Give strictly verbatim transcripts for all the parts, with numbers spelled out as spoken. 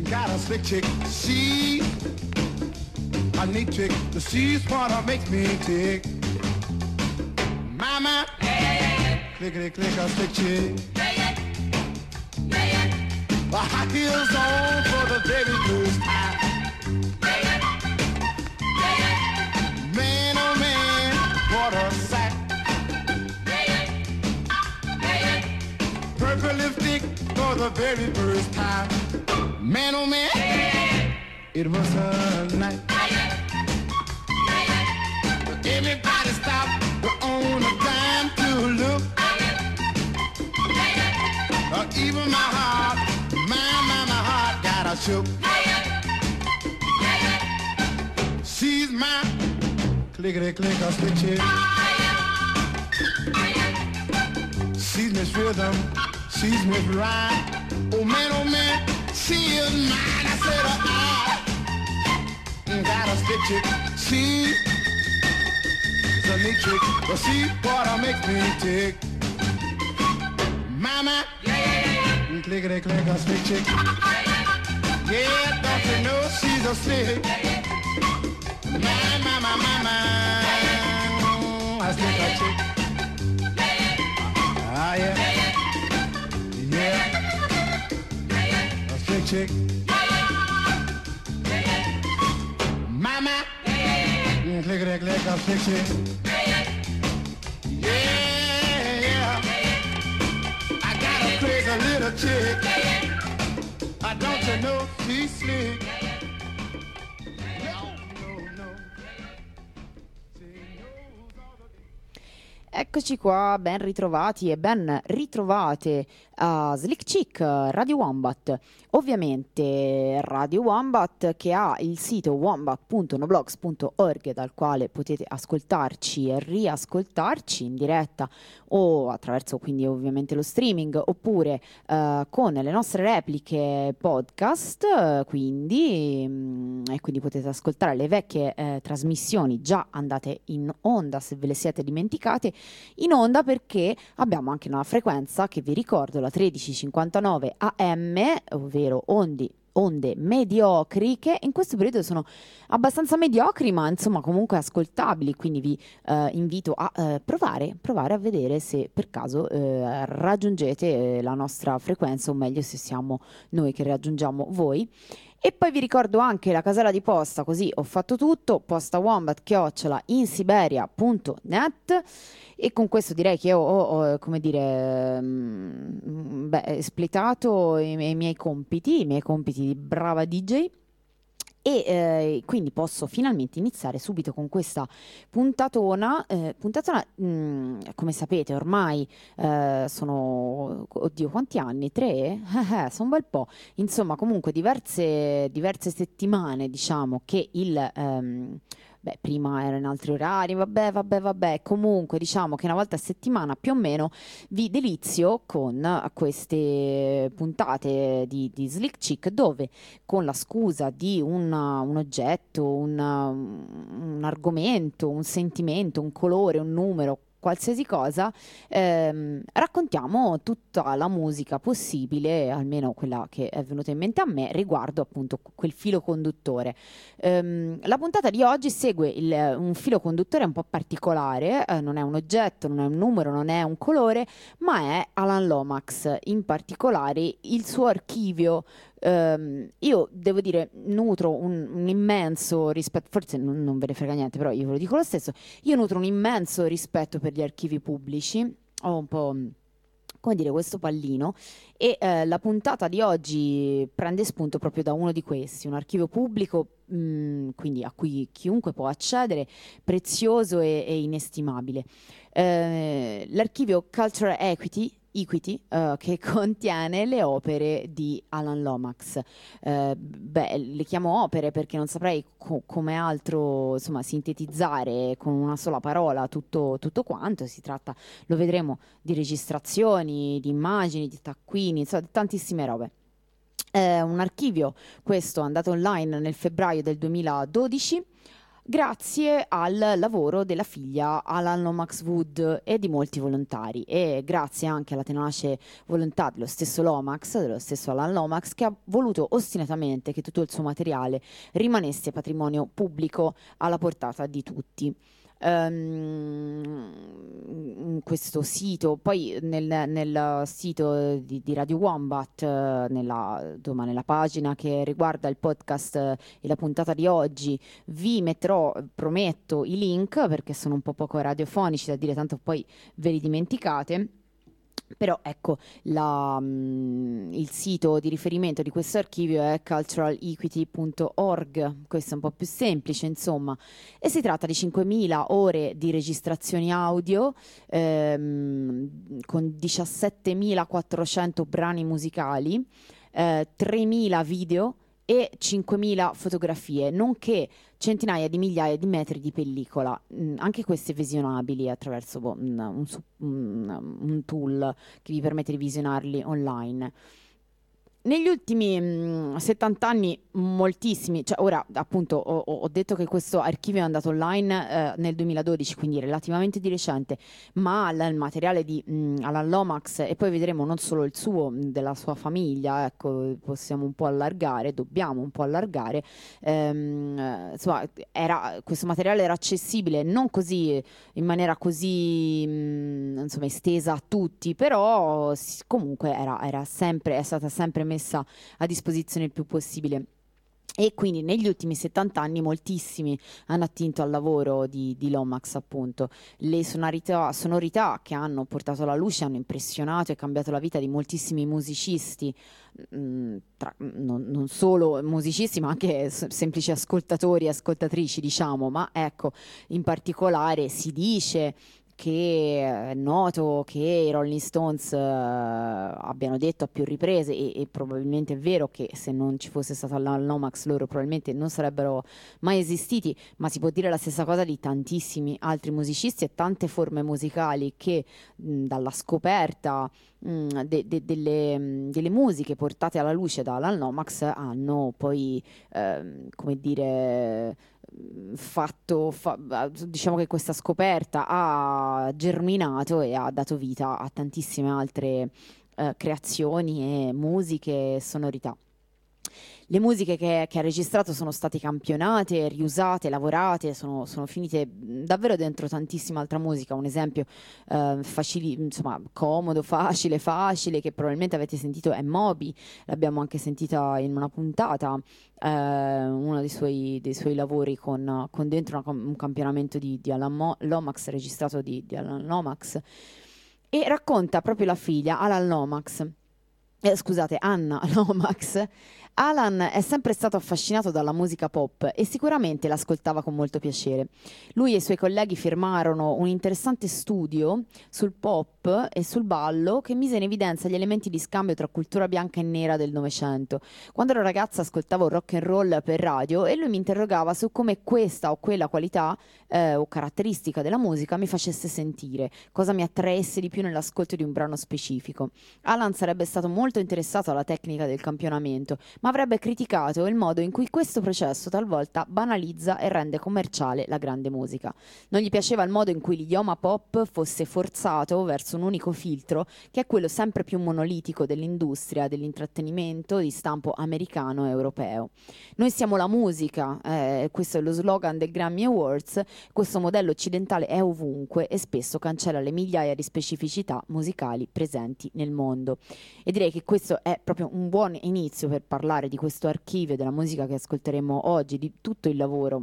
got a slick chick. She a neat chick. She's what makes me tick. Mama, clickety click a slick chick. The high heels on for the very first time. Man, oh man, what a sight. Purple lipstick for the very first time. Man, oh man, it was a night. Everybody stopped on a dime to look. Uh, even my heart, my, my, my heart got a shook. She's my clickety click a slick chick. She's Miss Rhythm, she's Miss Rhyme. Oh man, oh man, she is mine. I said, uh, I got a slick chick. She's a neat chick, but she what makes me tick. Mama, clickety click a slick chick. Yeah, don't you know she's a slick. My, my, my, my, my, a slick a chick. Ah, yeah. Yeah. A slick chick. Mama, clickety click a slick chick. Yeah, yeah. I got a crazy little chick. I don't you know she's slick. Eccoci qua, ben ritrovati e ben ritrovate a Slick Chick Radio Wombat. Ovviamente Radio Wombat che ha il sito wombat punto noblogs punto org dal quale potete ascoltarci e riascoltarci in diretta o attraverso quindi ovviamente lo streaming oppure uh, con le nostre repliche podcast, uh, quindi um, e quindi potete ascoltare le vecchie uh, trasmissioni già andate in onda se ve le siete dimenticate in onda, perché abbiamo anche una frequenza che vi ricordo, la tredici cinquantanove A M, ovvero ondi onde mediocri, che in questo periodo sono abbastanza mediocri ma insomma comunque ascoltabili, quindi vi eh, invito a eh, provare provare a vedere se per caso eh, raggiungete eh, la nostra frequenza, o meglio se siamo noi che raggiungiamo voi. E poi vi ricordo anche la casella di posta, così ho fatto tutto, posta wombat chiocciola insiberia punto net. E con questo direi che ho, ho, ho come dire, mh, beh, espletato i, i miei compiti, i miei compiti di brava D J. E eh, quindi posso finalmente iniziare subito con questa puntatona. Eh, puntatona, mh, come sapete, ormai eh, sono, oddio, quanti anni? Tre? Eh, sono un bel po'. Insomma, comunque diverse, diverse settimane, diciamo, che il... Ehm, Beh, prima era in altri orari, vabbè, vabbè, vabbè. Comunque, diciamo che una volta a settimana più o meno vi delizio con queste puntate di, di Slick Chick, dove con la scusa di un, un oggetto, un, un argomento, un sentimento, un colore, un numero, qualsiasi cosa, ehm, raccontiamo tutta la musica possibile, almeno quella che è venuta in mente a me, riguardo appunto quel filo conduttore. Ehm, la puntata di oggi segue il, un filo conduttore un po' particolare, eh, non è un oggetto, non è un numero, non è un colore, ma è Alan Lomax, in particolare il suo archivio. Um, io devo dire, nutro un, un immenso rispetto, forse non, non ve ne frega niente, però io ve lo dico lo stesso, io nutro un immenso rispetto per gli archivi pubblici, ho un po', come dire, questo pallino, e eh, la puntata di oggi prende spunto proprio da uno di questi, un archivio pubblico, mh, quindi a cui chiunque può accedere, prezioso e, e inestimabile. Eh, l'archivio Cultural Equity Equity, uh, che contiene le opere di Alan Lomax. Uh, beh, le chiamo opere perché non saprei co- come altro, insomma, sintetizzare con una sola parola tutto, tutto quanto. Si tratta, lo vedremo, di registrazioni, di immagini, di taccuini, insomma, di tantissime robe. Uh, un archivio, questo, andato online nel febbraio del duemiladodici, grazie al lavoro della figlia Alan Lomax Wood e di molti volontari, e grazie anche alla tenace volontà dello stesso Lomax, dello stesso Alan Lomax, che ha voluto ostinatamente che tutto il suo materiale rimanesse patrimonio pubblico alla portata di tutti. Um, questo sito, poi nel, nel sito di, di Radio Wombat, eh, nella, insomma, nella pagina che riguarda il podcast eh, e la puntata di oggi, vi metterò, prometto, i link, perché sono un po' poco radiofonici da dire, tanto poi ve li dimenticate. Però ecco, la, mm, il sito di riferimento di questo archivio è cultural equity punto org, questo è un po' più semplice, insomma, e si tratta di cinquemila ore di registrazioni audio, ehm, con diciassettemilaquattrocento brani musicali, eh, tremila video e cinquemila fotografie, nonché centinaia di migliaia di metri di pellicola, mm, anche queste visionabili attraverso boh, un, un, su- un- un tool che vi permette di visionarli online. Negli ultimi mm, settanta anni, moltissimi, cioè ora appunto ho, ho- ho detto che questo archivio è andato online eh, nel duemiladodici, quindi relativamente di recente, ma il, il materiale di mm, Alan Lomax, e poi vedremo non solo il suo, mm, della sua famiglia, ecco, possiamo un po' allargare, dobbiamo un po' allargare, ehm, eh, insomma, era, questo materiale era accessibile non così in maniera così mh, insomma estesa a tutti, però s- comunque era, era sempre, è stata sempre messa a disposizione il più possibile. E quindi negli ultimi settanta anni moltissimi hanno attinto al lavoro di, di Lomax, appunto. Le sonorità, sonorità che hanno portato alla luce hanno impressionato e cambiato la vita di moltissimi musicisti, mh, tra- non, non solo musicisti, ma anche s- semplici ascoltatori e ascoltatrici, diciamo. Ma ecco, in particolare si dice che è noto che i Rolling Stones eh, abbiano detto a più riprese, e, e probabilmente è vero che se non ci fosse stato la Lomax loro probabilmente non sarebbero mai esistiti, ma si può dire la stessa cosa di tantissimi altri musicisti e tante forme musicali che mh, dalla scoperta mh, de- de- delle, mh, delle musiche portate alla luce da Alan Lomax hanno poi, ehm, come dire, mh, fatto, fa- diciamo che questa scoperta ha germinato e ha dato vita a tantissime altre eh, creazioni e musiche e sonorità. Le musiche che, che ha registrato sono state campionate, riusate, lavorate, sono, sono finite mh, davvero dentro tantissima altra musica. Un esempio eh, facili, insomma, comodo, facile, facile, che probabilmente avete sentito è Moby, l'abbiamo anche sentita in una puntata, eh, uno dei suoi, dei suoi lavori con, con dentro una- un campionamento di, di Alan Mo- Lomax, registrato di, di Alan Lomax, e racconta proprio la figlia, Alan Lomax. Eh, scusate, Anna Lomax. Alan è sempre stato affascinato dalla musica pop e sicuramente l'ascoltava con molto piacere. Lui e i suoi colleghi firmarono un interessante studio sul pop e sul ballo che mise in evidenza gli elementi di scambio tra cultura bianca e nera del Novecento. Quando ero ragazza ascoltavo rock and roll per radio e lui mi interrogava su come questa o quella qualità eh, o caratteristica della musica mi facesse sentire, cosa mi attraesse di più nell'ascolto di un brano specifico. Alan sarebbe stato molto interessato alla tecnica del campionamento, ma avrebbe criticato il modo in cui questo processo talvolta banalizza e rende commerciale la grande musica. Non gli piaceva il modo in cui l'idioma pop fosse forzato verso un unico filtro, che è quello sempre più monolitico dell'industria dell'intrattenimento di stampo americano e europeo. Noi siamo la musica, eh, questo è lo slogan del Grammy Awards. Questo modello occidentale è ovunque e spesso cancella le migliaia di specificità musicali presenti nel mondo. E direi che questo è proprio un buon inizio per parlare di questo archivio della musica che ascolteremo oggi, di tutto il lavoro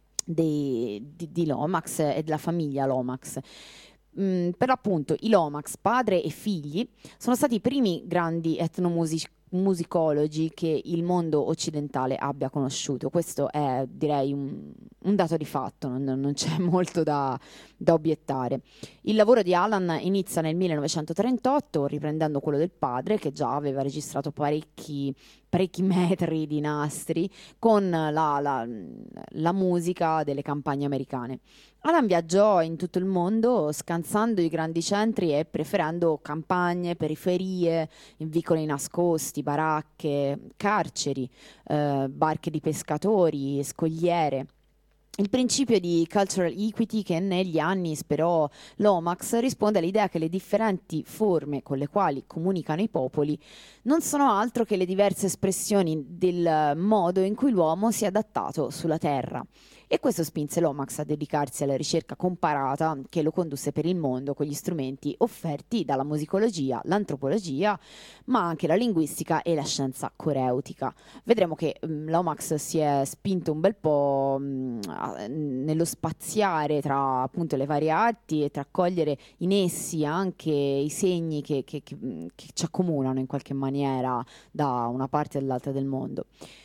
dei- di, di Lomax e della famiglia Lomax. Mm, per l'appunto i Lomax, padre e figli, sono stati i primi grandi etnomusicologi che il mondo occidentale abbia conosciuto. Questo è, direi, un, un dato di fatto, non, non c'è molto da, da obiettare. Il lavoro di Alan inizia nel millenovecentotrentotto, riprendendo quello del padre, che già aveva registrato parecchi, parecchi metri di nastri con la, la- la musica delle campagne americane. Alan viaggiò in tutto il mondo scansando i grandi centri e preferendo campagne, periferie, vicoli nascosti, baracche, carceri, eh, barche di pescatori, scogliere. Il principio di cultural equity che negli anni sperò Lomax risponde all'idea che le differenti forme con le quali comunicano i popoli non sono altro che le diverse espressioni del modo in cui l'uomo si è adattato sulla Terra. E questo spinse Lomax a dedicarsi alla ricerca comparata che lo condusse per il mondo con gli strumenti offerti dalla musicologia, l'antropologia, ma anche la linguistica e la scienza coreutica. Vedremo che um, Lomax si è spinto un bel po' um, a, nello spaziare tra appunto le varie arti e tra cogliere in essi anche i segni che, che, che, che ci accomunano in qualche maniera da una parte all'altra del mondo.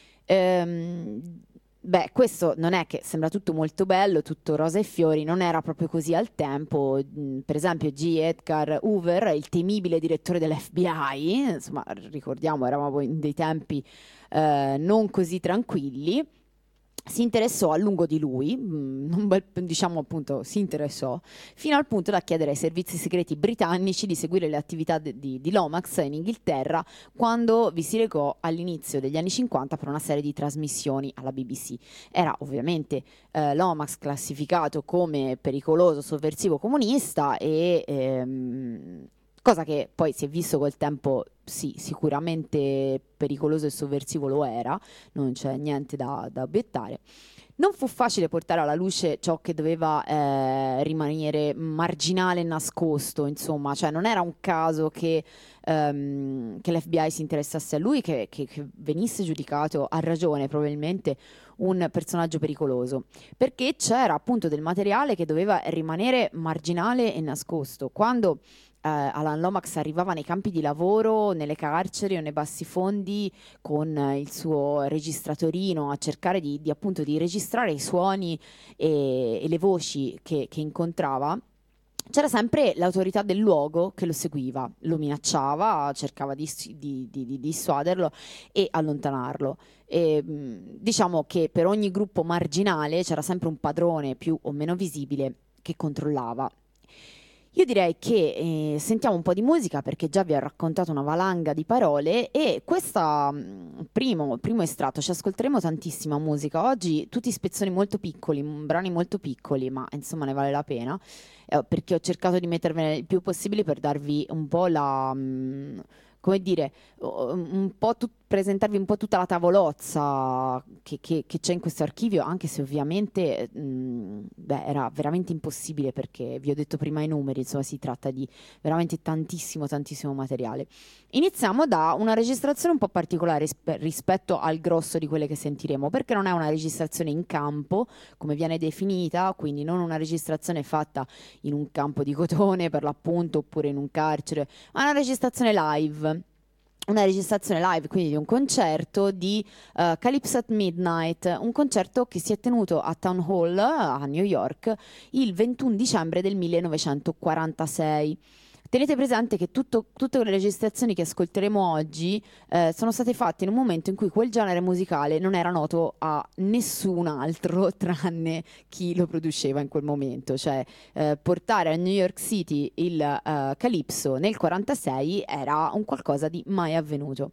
Ehm, Beh, questo non è che sembra tutto molto bello, tutto rosa e fiori, non era proprio così al tempo. Mm, Per esempio, G. Edgar Hoover, il temibile direttore dell'F B I, insomma, ricordiamo, eravamo in dei tempi eh, non così tranquilli, si interessò a lungo di lui, mm, un bel- diciamo appunto si interessò, fino al punto da chiedere ai servizi segreti britannici di seguire le attività de- di, di Lomax in Inghilterra quando vi si recò all'inizio degli anni cinquanta per una serie di trasmissioni alla B B C. Era ovviamente eh, Lomax classificato come pericoloso, sovversivo, comunista e ehm, cosa che poi si è visto col tempo, sì, sicuramente pericoloso e sovversivo lo era, non c'è niente da, da obiettare. Non fu facile portare alla luce ciò che doveva eh, rimanere marginale e nascosto, insomma, cioè non era un caso che, ehm, che l'F B I si interessasse a lui, che, che- che venisse giudicato a ragione probabilmente un personaggio pericoloso, perché c'era appunto del materiale che doveva rimanere marginale e nascosto. Quando eh, Alan Lomax arrivava nei campi di lavoro, nelle carceri o nei bassifondi con eh, il suo registratorino a cercare di, di, appunto di registrare i suoni e, e le voci che, che incontrava, c'era sempre l'autorità del luogo che lo seguiva, lo minacciava, cercava di, di, di, di dissuaderlo e allontanarlo. E, mh, diciamo che per ogni gruppo marginale c'era sempre un padrone più o meno visibile che controllava. Io direi che eh, sentiamo un po' di musica perché già vi ho raccontato una valanga di parole e questo primo, primo estratto, ci ascolteremo tantissima musica. Oggi tutti spezzoni molto piccoli, m- brani molto piccoli, ma insomma ne vale la pena, eh, perché ho cercato di mettervene il più possibile per darvi un po' la... mh, come dire, o- un po' tut- presentarvi un po' tutta la tavolozza che, che- che c'è in questo archivio, anche se ovviamente mh, beh, era veramente impossibile perché vi ho detto prima i numeri, insomma si tratta di veramente tantissimo, tantissimo materiale. Iniziamo da una registrazione un po' particolare rispe- rispetto al grosso di quelle che sentiremo, perché non è una registrazione in campo, come viene definita, quindi non una registrazione fatta in un campo di cotone per l'appunto oppure in un carcere, ma una registrazione live. Una registrazione live, quindi di un concerto di eh, Calypso at Midnight, un concerto che si è tenuto a Town Hall a New York il ventuno dicembre del millenovecentoquarantasei. Tenete presente che tutto- tutte le registrazioni che ascolteremo oggi eh, sono state fatte in un momento in cui quel genere musicale non era noto a nessun altro tranne chi lo produceva in quel momento. Cioè, eh, portare a New York City il eh, Calypso nel quarantasei era un qualcosa di mai avvenuto.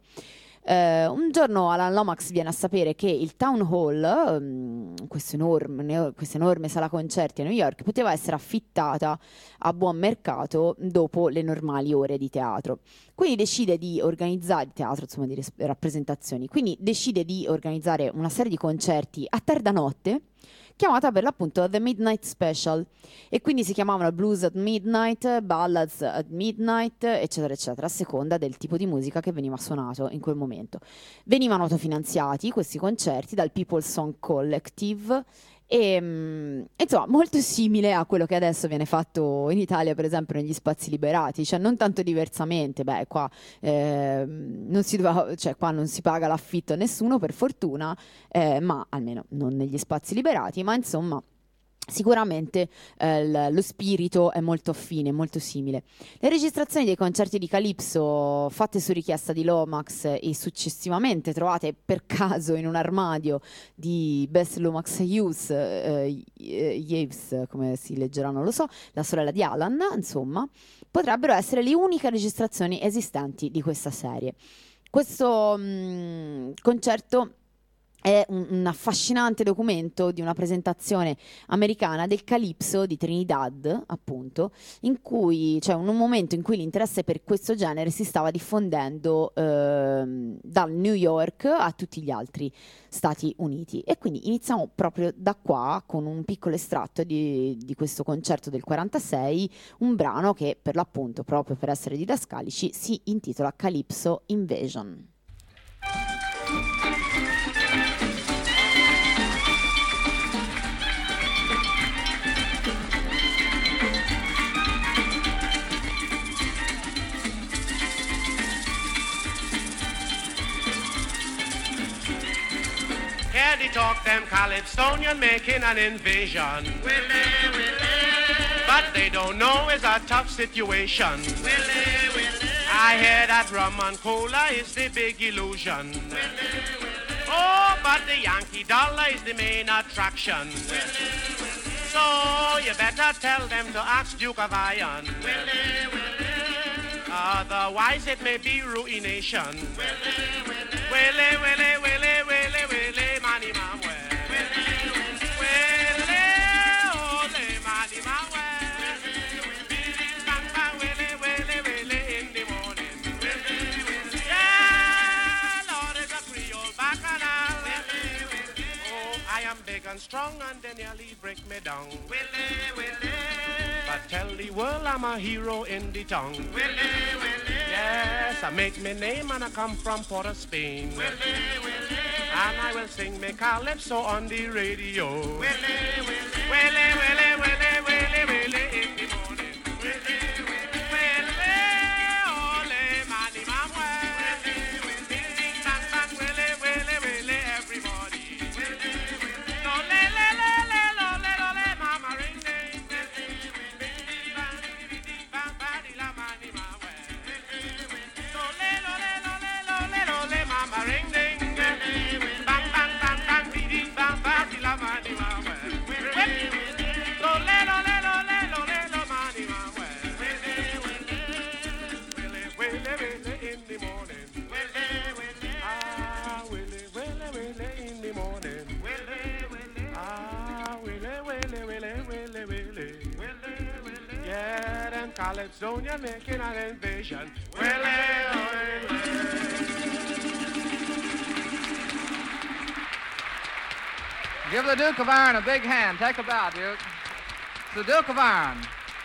Eh, un giorno Alan Lomax viene a sapere che il Town Hall, ehm, questo enorme- ne- questa enorme sala concerti a New York, poteva essere affittata a buon mercato dopo le normali ore di teatro. Quindi decide di organizzare teatro, insomma, di res- rappresentazioni. Quindi decide di organizzare una serie di concerti a tarda notte, chiamata per l'appunto The Midnight Special. E quindi si chiamavano Blues at Midnight, Ballads at Midnight, eccetera, eccetera, a seconda del tipo di musica che veniva suonato in quel momento. Venivano autofinanziati questi concerti dal People's Song Collective e mm, insomma molto simile a quello che adesso viene fatto in Italia, per esempio, negli spazi liberati, cioè non tanto diversamente. Beh, qua ehm, non si doveva- cioè, qua non si paga l'affitto a nessuno, per fortuna, eh, ma almeno non negli spazi liberati, ma insomma sicuramente eh, l- lo spirito è molto affine, molto simile. Le registrazioni dei concerti di Calypso fatte su richiesta di Lomax e successivamente trovate per caso in un armadio di Bess Lomax Hughes, eh, Yaves, come si leggerà non lo so, la sorella di Alan, insomma, potrebbero essere le uniche registrazioni esistenti di questa serie. Questo mh, concerto è un, un affascinante documento di una presentazione americana del Calypso di Trinidad, appunto, in cui c'è cioè un, un momento in cui l'interesse per questo genere si stava diffondendo ehm, dal New York a tutti gli altri Stati Uniti. E quindi iniziamo proprio da qua con un piccolo estratto di, di questo concerto del quarantasei, un brano che per l'appunto, proprio per essere didascalici, si intitola Calypso Invasion. Hear the talk, them Calypsonian making an invasion. Willie, Willie. But they don't know it's a tough situation. Willie, Willie. I hear that rum and cola is the big illusion. Willie, Willie. Oh, but the Yankee dollar is the main attraction. Willie, Willie. So you better tell them to ask Duke of Iron. Willie, Willie. Otherwise it may be ruination. Willie, Willie. Willie, Willie, Willie, Willie, Willie, Manny Manuel. Willie, Willie, Willie, Manny Manuel. Willie, bang, bang, Willie, Willie, Willie, in the morning. Willie, Willie. Yeah, Lord, it's a Creole bacchanal. Willie, Willie. Oh, I am big and strong and they nearly break me down. Willie, Willie. But tell the world I'm a hero in the tongue. Willie, Willie. Yes, I make me name and I come from Port of Spain. Willie, Willie. And I will sing me calypso on the radio. Willie, Willie. Willie, Willie, Willie, Willie, Willie, in the morning. Willie, Willie. Willie, ole, Manny Manuel. Willie, Willie. Ding, bang, bang, Willie, Willie, Willie, everybody. Willie, Willie. Lole, le, le, le, lole, lole, mama ring, ding. Willie, Willie. Ding, bang, ding, ding, bang, bang, la, Manny Manuel. Mama ring ding, bang bang bang bang, ding ding bang bang, la mani mama. Lo le lo le lo le lo le lo mani mama. Willie willie willie in the morning. Willie willie ah willie willie willie in the morning. Willie willie ah willie willie willie willie willie willie willie. Yeah, them Calypsonian making an invasion. Willie willie. Give the Duke of Iron a big hand. Take a bow, Duke. It's the Duke of Iron.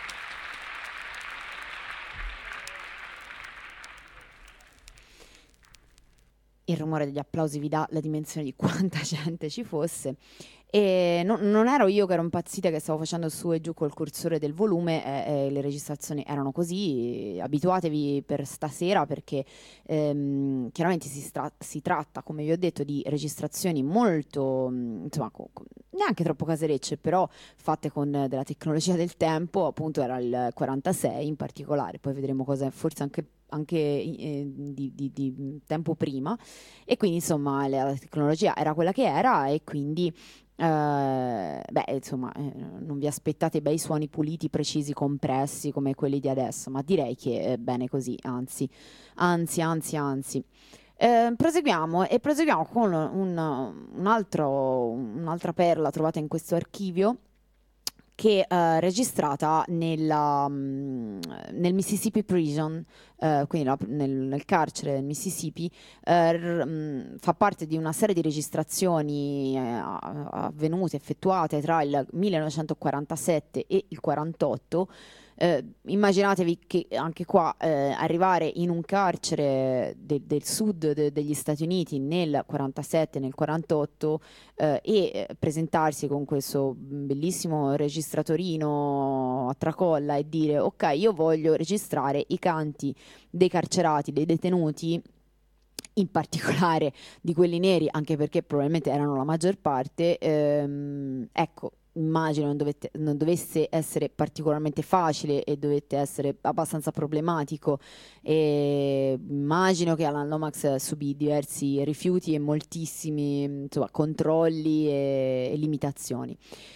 Il rumore degli applausi vi dà la dimensione di quanta gente ci fosse. E non, non ero io che ero impazzita, che stavo facendo su e giù col cursore del volume, e, e le registrazioni erano così. Abituatevi per stasera, perché ehm, chiaramente si, stra- si tratta, come vi ho detto, di registrazioni molto, insomma, co- co- neanche troppo caserecce, però fatte con della tecnologia del tempo. Appunto era il quarantasei in particolare, poi vedremo cosa, forse anche anche eh, di, di, di tempo prima, e quindi insomma la tecnologia era quella che era, e quindi Uh, beh, insomma, eh, non vi aspettate bei suoni puliti, precisi, compressi come quelli di adesso, ma direi che è bene così, anzi, anzi, anzi, anzi. Eh, proseguiamo e proseguiamo con un, un altro, un'altra perla trovata in questo archivio, che è registrata nella, um, nel Mississippi Prison, uh, quindi la, nel, nel carcere del Mississippi. Uh, r, um, fa parte di una serie di registrazioni uh, avvenute, effettuate tra il millenovecentoquarantasette e il quarantotto. Eh, immaginatevi che anche qua eh, arrivare in un carcere de- del sud de- degli Stati Uniti nel quarantasette, nel quarantotto, eh, e presentarsi con questo bellissimo registratorino a tracolla e dire: ok, io voglio registrare i canti dei carcerati, dei detenuti, in particolare di quelli neri, anche perché probabilmente erano la maggior parte. Ehm, ecco, immagino non, dovete, non dovesse essere particolarmente facile e dovette essere abbastanza problematico, e immagino che Alan Lomax subì diversi rifiuti e moltissimi, insomma, controlli e, e limitazioni.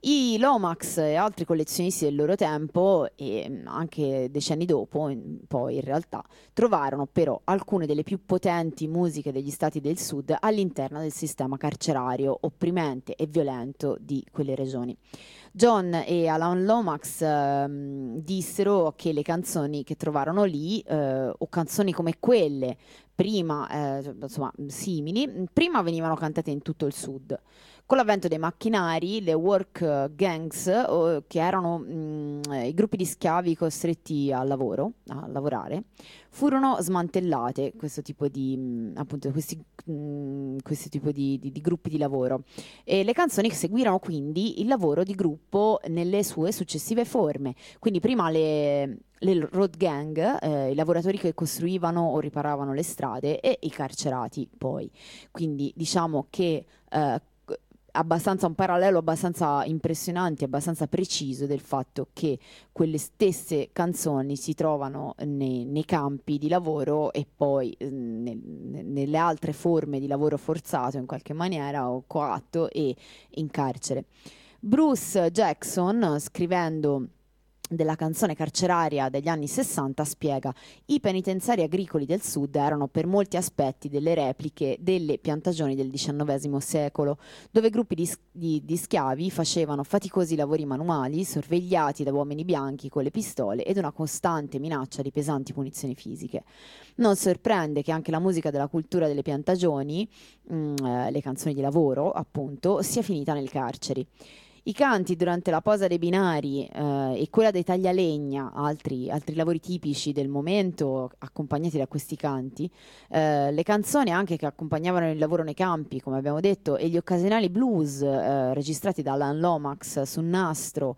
I Lomax e altri collezionisti del loro tempo, e anche decenni dopo, in- poi in realtà, trovarono però alcune delle più potenti musiche degli stati del sud all'interno del sistema carcerario opprimente e violento di quelle regioni. John e Alan Lomax ehm, dissero che le canzoni che trovarono lì, eh, o canzoni come quelle, prima, eh, insomma, simili, prima venivano cantate in tutto il sud. Con l'avvento dei macchinari, le work eh, gangs, o- che erano mh, eh, i gruppi di schiavi costretti a lavoro, a lavorare, furono smantellate questo tipo di, mh, appunto, questi, mh, questo tipo di, di- di gruppi di lavoro. E le canzoni seguirono quindi il lavoro di gruppo nelle sue successive forme. Quindi prima le, le road gang, eh, i lavoratori che costruivano o riparavano le strade, e i carcerati poi. Quindi diciamo che eh, abbastanza un parallelo abbastanza impressionante, abbastanza preciso del fatto che quelle stesse canzoni si trovano nei, nei campi di lavoro e poi eh, nel- nelle altre forme di lavoro forzato in qualche maniera o coatto e in carcere. Bruce Jackson, scrivendo della canzone carceraria degli anni sessanta, spiega: i penitenziari agricoli del sud erano per molti aspetti delle repliche delle piantagioni del diciannovesimo secolo, dove gruppi di, s- di- di schiavi facevano faticosi lavori manuali, sorvegliati da uomini bianchi con le pistole ed una costante minaccia di pesanti punizioni fisiche. Non sorprende che anche la musica della cultura delle piantagioni, mm, eh, le canzoni di lavoro, appunto, sia finita nel carceri. I canti durante la posa dei binari eh, e quella dei taglialegna, altri, altri lavori tipici del momento accompagnati da questi canti, eh, le canzoni anche che accompagnavano il lavoro nei campi, come abbiamo detto, e gli occasionali blues eh, registrati da Alan Lomax su nastro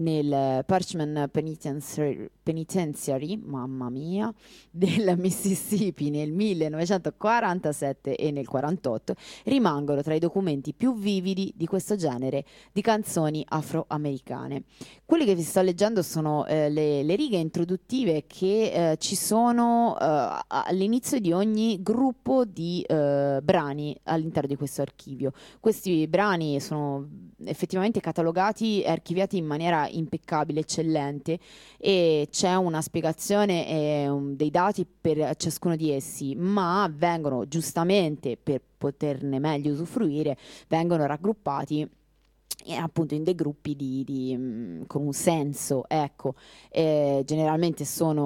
nel Parchman Penitentiary, Penitentiary, mamma mia, del Mississippi nel millenovecentoquarantasette e nel quarantotto, rimangono tra i documenti più vividi di questo genere di canzoni afroamericane. Quelli che vi sto leggendo sono eh, le, le righe introduttive che eh, ci sono eh, all'inizio di ogni gruppo di eh, brani all'interno di questo archivio. Questi brani sono effettivamente catalogati e archiviati in maniera impeccabile, eccellente, e c'è una spiegazione e un- dei dati per ciascuno di essi, ma vengono giustamente, per poterne meglio usufruire, vengono raggruppati e appunto in dei gruppi di, di, mm, con un senso, ecco. Eh, generalmente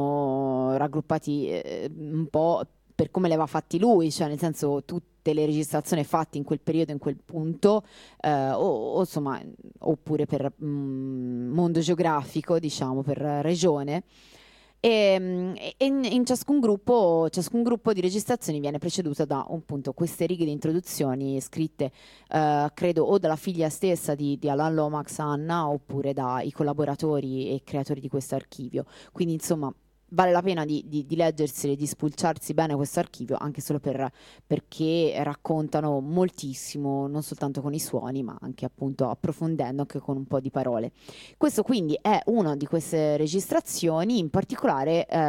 sono raggruppati eh, un po' per come le aveva fatti lui, cioè nel senso tutte le registrazioni fatte in quel periodo, in quel punto, eh, o, o insomma, oppure per mm, mondo geografico, diciamo, per regione. E, mm, e in, in ciascun gruppo, ciascun gruppo di registrazioni viene preceduto da appunto queste righe di introduzioni scritte, eh, credo, o dalla figlia stessa di, di Alan Lomax, Anna, oppure dai collaboratori e creatori di questo archivio. Quindi, insomma, vale la pena di, di, di leggerseli, di spulciarsi bene questo archivio, anche solo per, perché raccontano moltissimo, non soltanto con i suoni, ma anche appunto approfondendo anche con un po' di parole. Questo quindi è una di queste registrazioni, in particolare eh,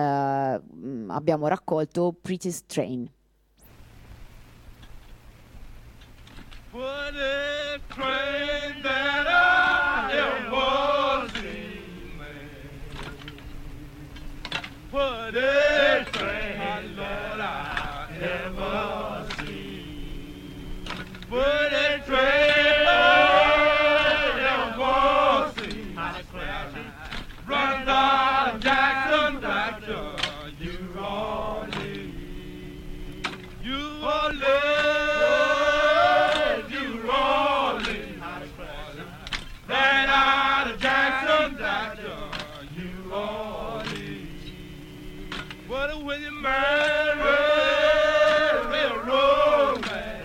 mh, abbiamo raccolto Pretty Train. What a train that I ever seen, man. What a train that I ever seen. What a train I ever seen. Run down Jackson back to New Orleans. New Orleans. Right out of Jackson, back to New Orleans. What a William man, railroad man.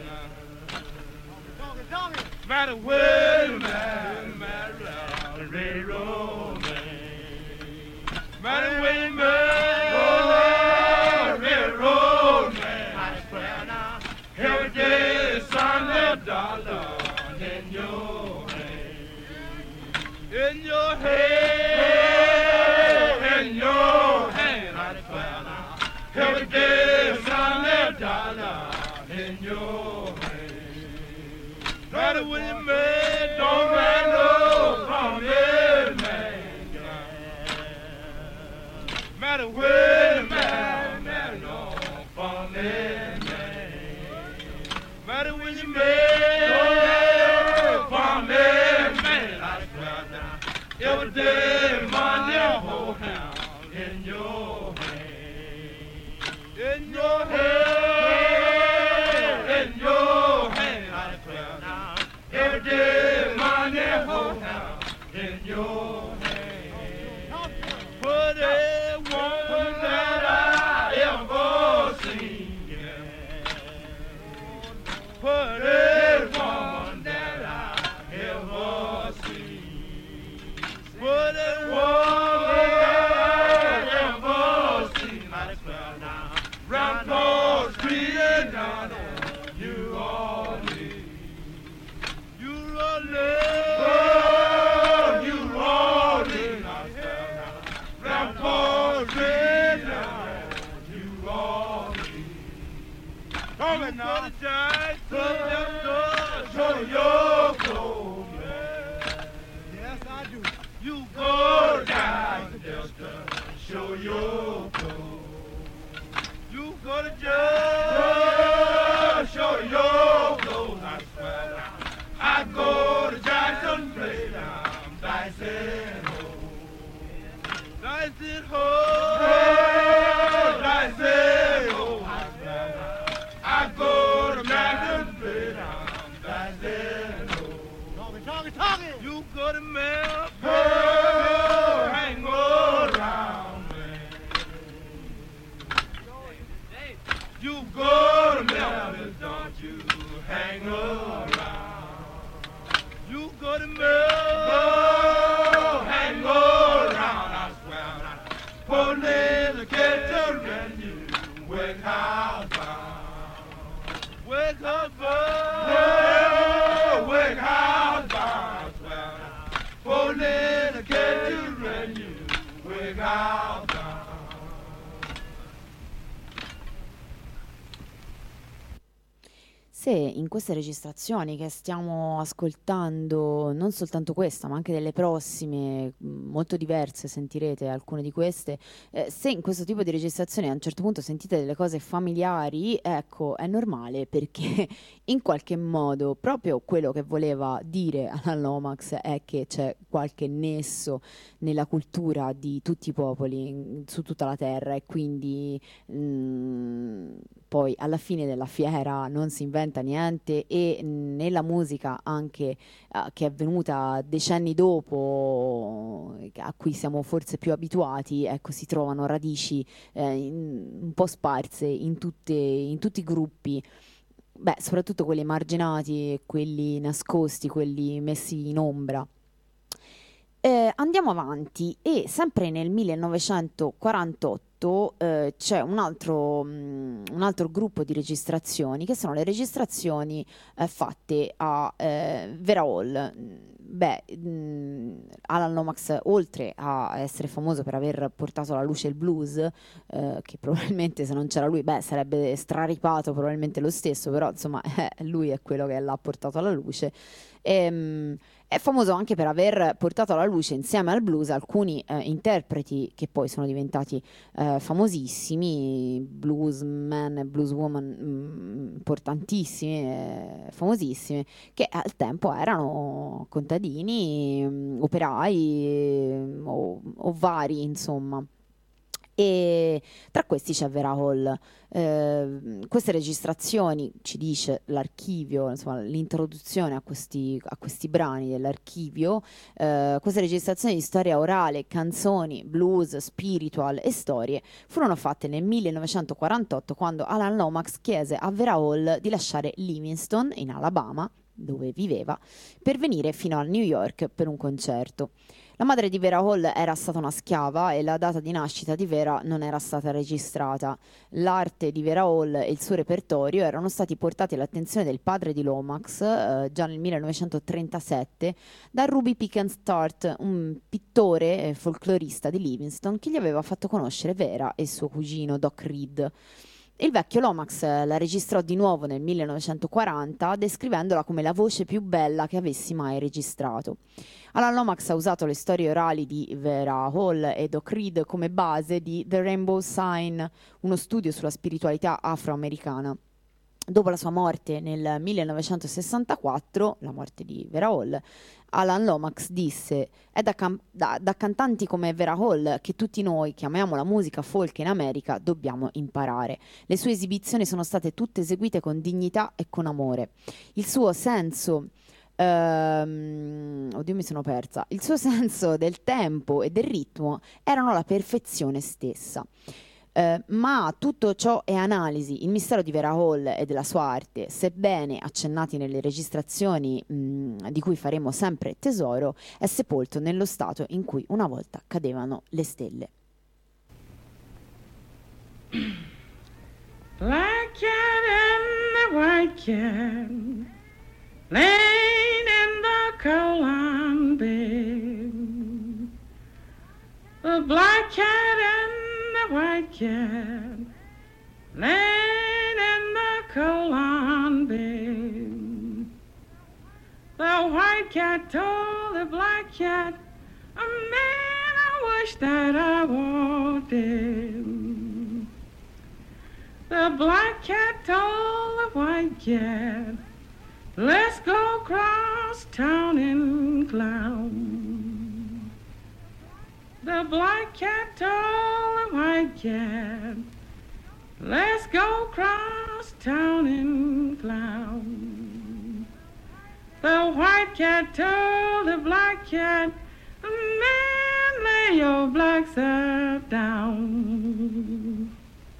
Right a William man, railroad man. Right a William man, railroad man. Every day, Sunday, dollar in your in your hand, in your hand, I declare now. Every day, Sunday, dollar in your hand. Try to win your man, don't ride no Well, wait a man, man, no, for me, man. Matter when you made for me, man, I swear now. Every day, Monday, I hold down in your hand. In your hand, in your hand, I swear now. Every day, Monday, I hold down in your hand. But everyone that I ever seen, yeah. But everyone that I ever seen. But everyone that I ever seen, I swear now. Round Paul Street and down on New Orleans. New Orleans. Oh, New Orleans, I swear now. Round Paul Street down on New Orleans. Come on now. Show your clothes, man. Yes, I do. You go down just to show your clothes. You go to just show your clothes, I swear now. I go to Jackson Place now, dicing home. Dicing home. Dicing home, I swear now. I go to Jackson Place now. Talking, talking, talking. You go to Memphis, oh, hang around, man. You go to Memphis, don't you hang around. You go to Memphis, oh, hang around, I swear. Police will get you when you wake house bound. Wake house bound. Wake house bound, swear. Police will get you when you wake house bound. Se in queste registrazioni che stiamo ascoltando, non soltanto questa, ma anche delle prossime, mh, molto diverse, sentirete alcune di queste, eh, se in questo tipo di registrazioni a un certo punto sentite delle cose familiari, ecco, è normale, perché in qualche modo proprio quello che voleva dire Alan Lomax è che c'è qualche nesso nella cultura di tutti i popoli in- su tutta la terra, e quindi mh, poi alla fine della fiera non si inventa niente, e nella musica anche eh, che è venuta decenni dopo, eh, a cui siamo forse più abituati, ecco, si trovano radici eh, in- un po' sparse in tutte- in tutti i gruppi, beh, soprattutto quelli emarginati e quelli nascosti, quelli messi in ombra. Eh, andiamo avanti, e sempre nel millenovecentoquarantotto eh, c'è un altro, mm, un altro gruppo di registrazioni, che sono le registrazioni eh, fatte a eh, Vera Hall. Mm, Beh, mm, Alan Lomax, oltre a essere famoso per aver portato alla luce il blues, eh, che probabilmente se non c'era lui, beh, sarebbe straripato probabilmente lo stesso, però insomma eh, lui è quello che l'ha portato alla luce. Ehm, è famoso anche per aver portato alla luce insieme al blues alcuni eh, interpreti che poi sono diventati eh, famosissimi, bluesmen e blueswoman mm, importantissimi, eh, famosissimi, che al tempo erano contadini, mm, operai mm, o, o vari, insomma. E tra questi c'è Vera Hall. Eh, queste registrazioni, ci dice l'archivio, insomma l'introduzione a questi, a questi brani dell'archivio, eh, queste registrazioni di storia orale, canzoni, blues, spiritual e storie furono fatte nel millenovecentoquarantotto, quando Alan Lomax chiese a Vera Hall di lasciare Livingston, in Alabama, dove viveva, per venire fino a New York per un concerto. La madre di Vera Hall era stata una schiava e la data di nascita di Vera non era stata registrata. L'arte di Vera Hall e il suo repertorio erano stati portati all'attenzione del padre di Lomax eh, già nel millenovecentotrentasette da Ruby Pickens Tart, un pittore e folclorista di Livingston, che gli aveva fatto conoscere Vera e suo cugino Doc Reed. Il vecchio Lomax eh, la registrò di nuovo nel millenovecentoquaranta, descrivendola come la voce più bella che avessi mai registrato. Alan Lomax ha usato le storie orali di Vera Hall e Doc Reed come base di The Rainbow Sign, uno studio sulla spiritualità afroamericana. Dopo la sua morte nel millenovecentosessantaquattro, la morte di Vera Hall, Alan Lomax disse: è da, cam- da, da cantanti come Vera Hall che tutti noi che amiamo la musica folk in America dobbiamo imparare. Le sue esibizioni sono state tutte eseguite con dignità e con amore. Il suo senso ehm, oddio mi sono persa il suo senso del tempo e del ritmo erano la perfezione stessa. Uh, ma tutto ciò è analisi. Il mistero di Vera Hall e della sua arte, sebbene accennati nelle registrazioni mh, di cui faremo sempre tesoro, è sepolto nello stato in cui una volta cadevano le stelle. Black cat and the white cat laying in the coal on bed. The black cat and the white cat laying in the coal on bed. The white cat told the black cat, "Oh, man, I wish that I was dead." The black cat told the white cat, "Let's go cross town and clown." The black cat told the white cat, "Let's go cross town and clown." The white cat told the black cat, "Man, lay your black self down."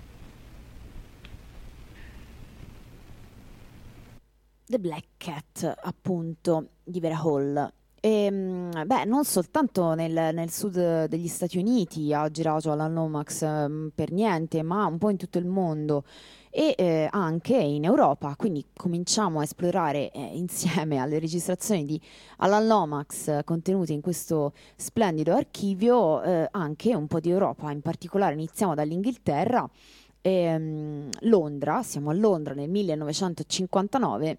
The Black Cat, appunto, di Vera Hall. E, beh, non soltanto nel, nel sud degli Stati Uniti ha girato Alan Lomax um, per niente, ma un po' in tutto il mondo e eh, anche in Europa. Quindi cominciamo a esplorare eh, insieme alle registrazioni di Alan Lomax eh, contenute in questo splendido archivio eh, anche un po' di Europa. In particolare iniziamo dall'Inghilterra, e, um, Londra. Siamo a Londra nel millenovecentocinquantanove.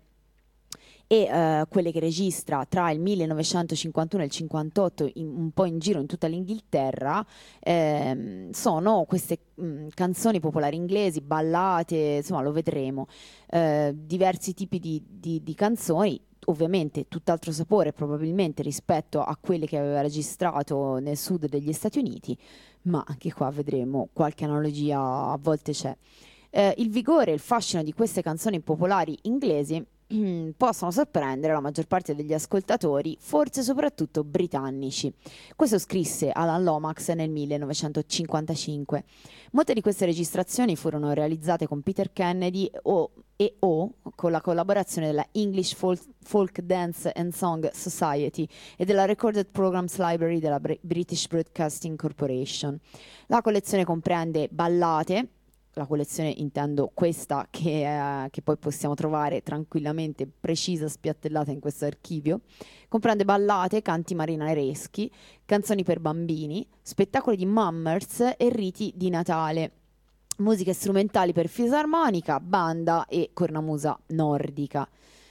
E uh, quelle che registra tra il millenovecentocinquantuno e il cinquantotto in, un po' in giro in tutta l'Inghilterra ehm, sono queste mh, canzoni popolari inglesi, ballate, insomma lo vedremo, eh, diversi tipi di, di, di canzoni, ovviamente tutt'altro sapore probabilmente rispetto a quelle che aveva registrato nel sud degli Stati Uniti, ma anche qua vedremo qualche analogia a volte c'è. Eh, il vigore e il fascino di queste canzoni popolari inglesi possono sorprendere la maggior parte degli ascoltatori, forse soprattutto britannici. Questo scrisse Alan Lomax nel millenovecentocinquantacinque. Molte di queste registrazioni furono realizzate con Peter Kennedy o, e o con la collaborazione della English Folk, Folk Dance and Song Society e della Recorded Programs Library della British Broadcasting Corporation. La collezione comprende ballate. La collezione intendo questa che, eh, che poi possiamo trovare tranquillamente precisa, spiattellata in questo archivio. Comprende ballate, canti marinareschi, canzoni per bambini, spettacoli di mummers e riti di Natale, musiche strumentali per fisarmonica, banda e cornamusa nordica.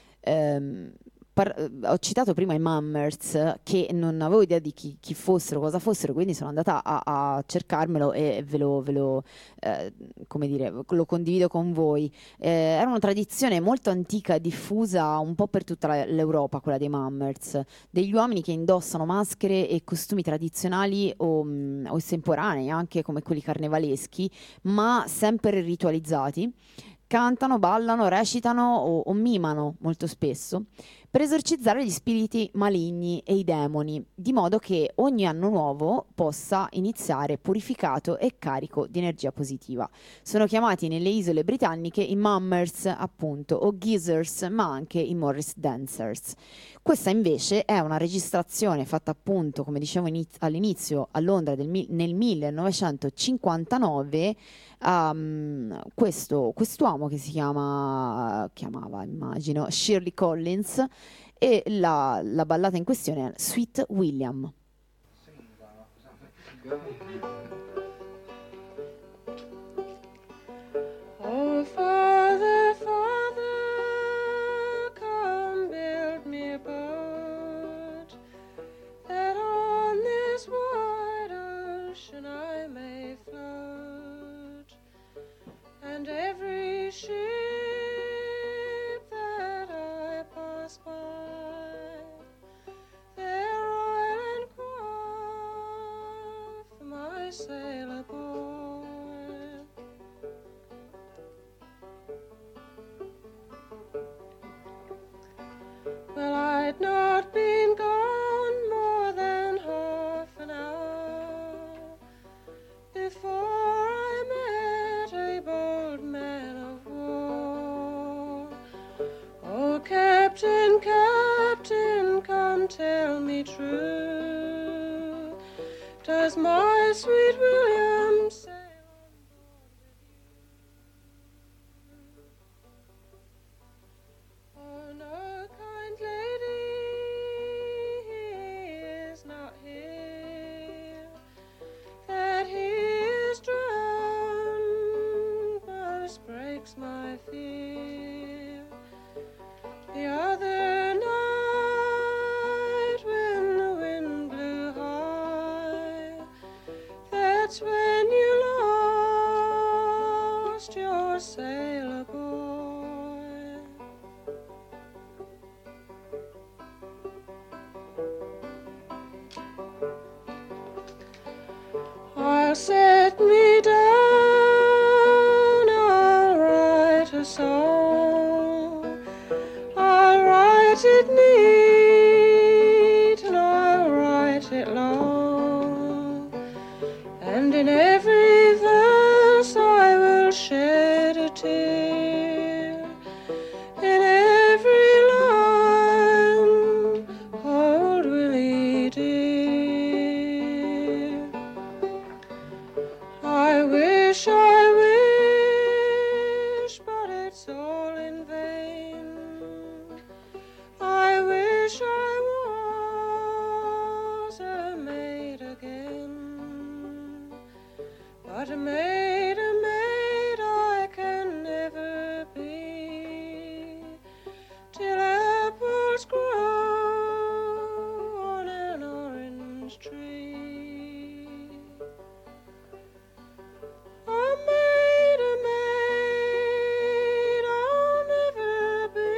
Ehm, Par- ho citato prima i Mummers, che non avevo idea di chi, chi fossero, cosa fossero, quindi sono andata a, a cercarmelo e ve lo, ve lo eh, come dire, lo condivido con voi. Eh, era una tradizione molto antica e diffusa un po' per tutta la, l'Europa, quella dei Mummers, degli uomini che indossano maschere e costumi tradizionali o, mh, o estemporanei, anche come quelli carnevaleschi, ma sempre ritualizzati. Cantano, ballano, recitano o, o mimano molto spesso per esorcizzare gli spiriti maligni e i demoni, di modo che ogni anno nuovo possa iniziare purificato e carico di energia positiva. Sono chiamati nelle isole britanniche i Mummers, appunto, o Geezers, ma anche i Morris Dancers. Questa invece è una registrazione fatta appunto, come dicevo iniz- all'inizio, a Londra del mi- nel millenovecentocinquantanove. Um, questo quest'uomo che si chiama chiamava immagino Shirley Collins, e la, la ballata in questione è Sweet William. Oh, had not been gone more than half an hour before I met a bold man of war. Oh, Captain, Captain, come tell me true, does my sweet William sail on board with you? Oh, no, kind lady, he is not here, that he is drowned most breaks my fear. The other night when the wind blew high, that's when you lost your sailor boy. I'll set me down, I'll write a song, I'll write it neat and I'll write it long, and in every verse I will shed a tear, in every line, old Willie dear. I wish, I wish, but it's all in vain. I wish I was a maid again, but a maid, a maid I can never be, till apples grow on an orange tree. A maid, a maid I'll never be,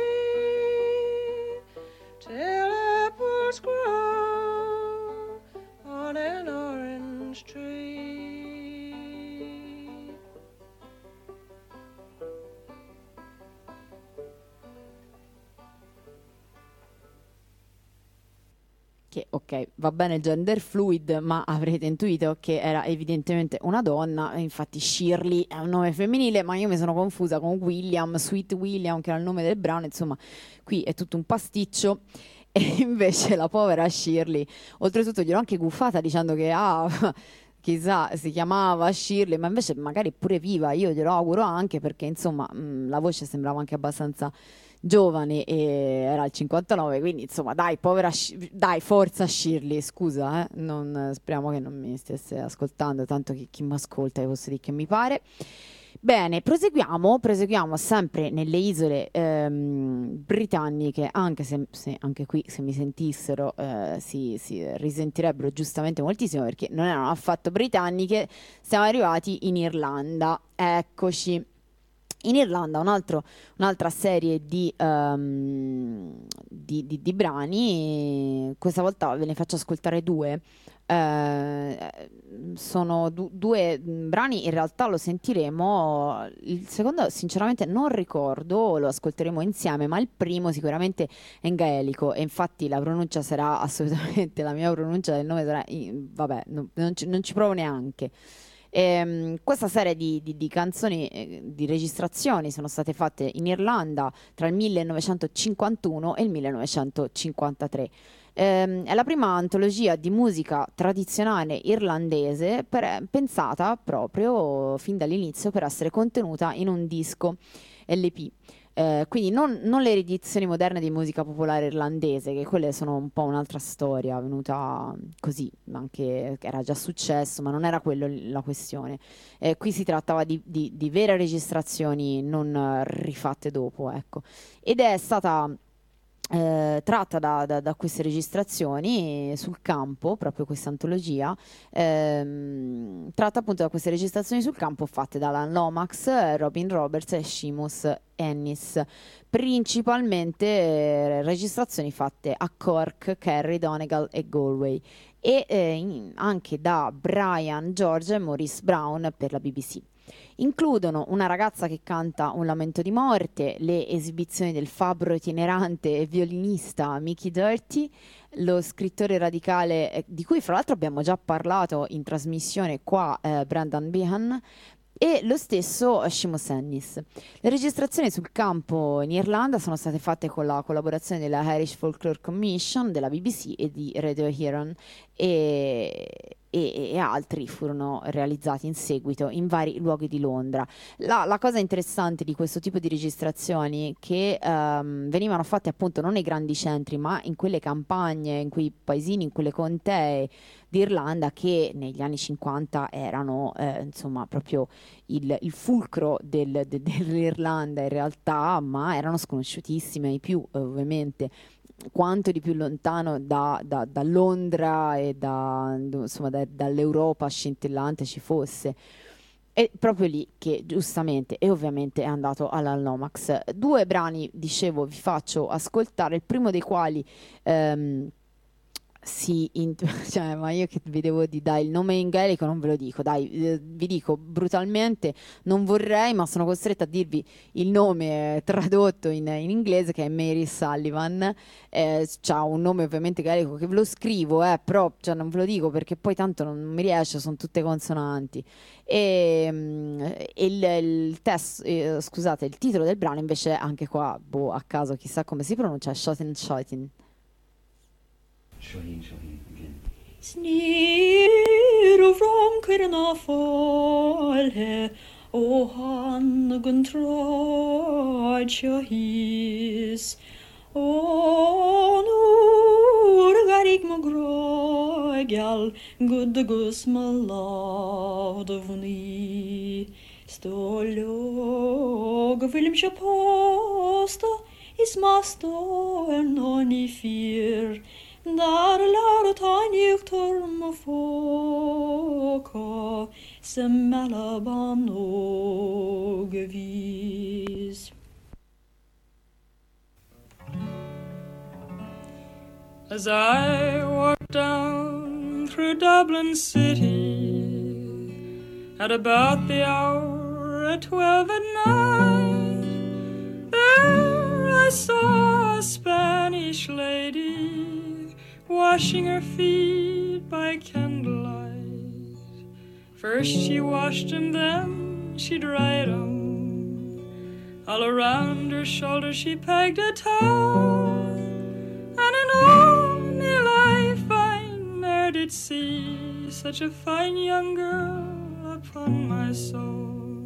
till apples grow on an orange tree. Che ok, va bene il gender fluid, ma avrete intuito che era evidentemente una donna. Infatti Shirley è un nome femminile, ma io mi sono confusa con William, Sweet William, che era il nome del brano. Insomma, qui è tutto un pasticcio. E invece la povera Shirley, oltretutto gliel'ho anche guffata dicendo che ah, chissà, si chiamava Shirley, ma invece magari è pure viva. Io glielo auguro anche, perché insomma mh, la voce sembrava anche abbastanza giovane e era al cinquantanove, quindi insomma dai, povera Sh- dai, forza Shirley, scusa, eh, non, speriamo che non mi stesse ascoltando, tanto che chi mi ascolta io posso dire che mi pare. Bene, proseguiamo, proseguiamo sempre nelle isole ehm, britanniche, anche se, se anche qui se mi sentissero eh, si, si risentirebbero giustamente moltissimo, perché non erano affatto britanniche. Siamo arrivati in Irlanda, eccoci. In Irlanda un altro, un'altra serie di, um, di, di, di brani, questa volta ve ne faccio ascoltare due. Eh, sono du- due brani, in realtà lo sentiremo, il secondo sinceramente non ricordo, lo ascolteremo insieme, ma il primo sicuramente è in gaelico, e infatti la pronuncia sarà assolutamente, la mia pronuncia del nome sarà, vabbè, non, non, ci, non ci provo neanche. Ehm, questa serie di, di, di canzoni, eh, di registrazioni sono state fatte in Irlanda tra il millenovecentocinquantuno e il millenovecentocinquantatré. Ehm, è la prima antologia di musica tradizionale irlandese per- pensata proprio fin dall'inizio per essere contenuta in un disco L P. Eh, quindi non, non le riedizioni moderne di musica popolare irlandese, che quelle sono un po' un'altra storia, venuta così, anche che era già successo, ma non era quello la questione. Eh, qui si trattava di, di, di vere registrazioni non eh, rifatte dopo, ecco. Ed è stata eh, tratta da, da, da queste registrazioni sul campo, proprio questa antologia, ehm, tratta appunto da queste registrazioni sul campo fatte da Alan Lomax, Robin Roberts e Seamus Ennis, principalmente eh, registrazioni fatte a Cork, Kerry, Donegal e Galway, e eh, in- anche da Brian George e Maurice Brown per la B B C. Includono una ragazza che canta un lamento di morte, le esibizioni del fabbro itinerante e violinista Mickey Doherty, lo scrittore radicale, eh, di cui fra l'altro abbiamo già parlato in trasmissione qua, eh, Brendan Behan, e lo stesso Seamus Ennis. Le registrazioni sul campo in Irlanda sono state fatte con la collaborazione della Irish Folklore Commission, della B B C e di Radio Huron, e, e, e altri furono realizzati in seguito in vari luoghi di Londra. La, la cosa interessante di questo tipo di registrazioni che um, venivano fatte appunto non nei grandi centri, ma in quelle campagne, in quei paesini, in quelle contee d'Irlanda che negli anni cinquanta erano eh, insomma proprio il, il fulcro del, de, dell'Irlanda in realtà, ma erano sconosciutissime ai più, eh, ovviamente. Quanto di più lontano da, da, da Londra e da, insomma, da, dall'Europa scintillante ci fosse. È proprio lì che giustamente e ovviamente è andato alla Lomax. Due brani, dicevo, vi faccio ascoltare, il primo dei quali ehm, si int- cioè, ma io che vi devo dire, dai, il nome in gaelico non ve lo dico, dai, eh, vi dico brutalmente, non vorrei, ma sono costretta a dirvi il nome eh, tradotto in, in inglese, che è Mary Sullivan. Eh, c'ha un nome ovviamente gaelico che ve lo scrivo, eh, però cioè, non ve lo dico perché poi tanto non mi riesce, sono tutte consonanti. E, mm, e il, il testo, eh, scusate, il titolo del brano invece, anche qua, boh, a caso, chissà come si pronuncia, Shotin Shotin. Shohin, Shohin, again. Snír ó bhroncair na fáilte ó han gon tráid seo híos ó núr garig mo gráigeal gud agus má lád a bhní stó go bhfuilim se pósta is más tó ar náni fír Dar laur táinniucht turm a fóca sa Malaban ó go bhís. As I walked down through Dublin city at about the hour at twelve at night, there I saw a Spanish lady washing her feet by candlelight. First she washed them, then she dried them. All around her shoulders she pegged a towel, and in all me life I ne'er did see such a fine young girl upon my soul.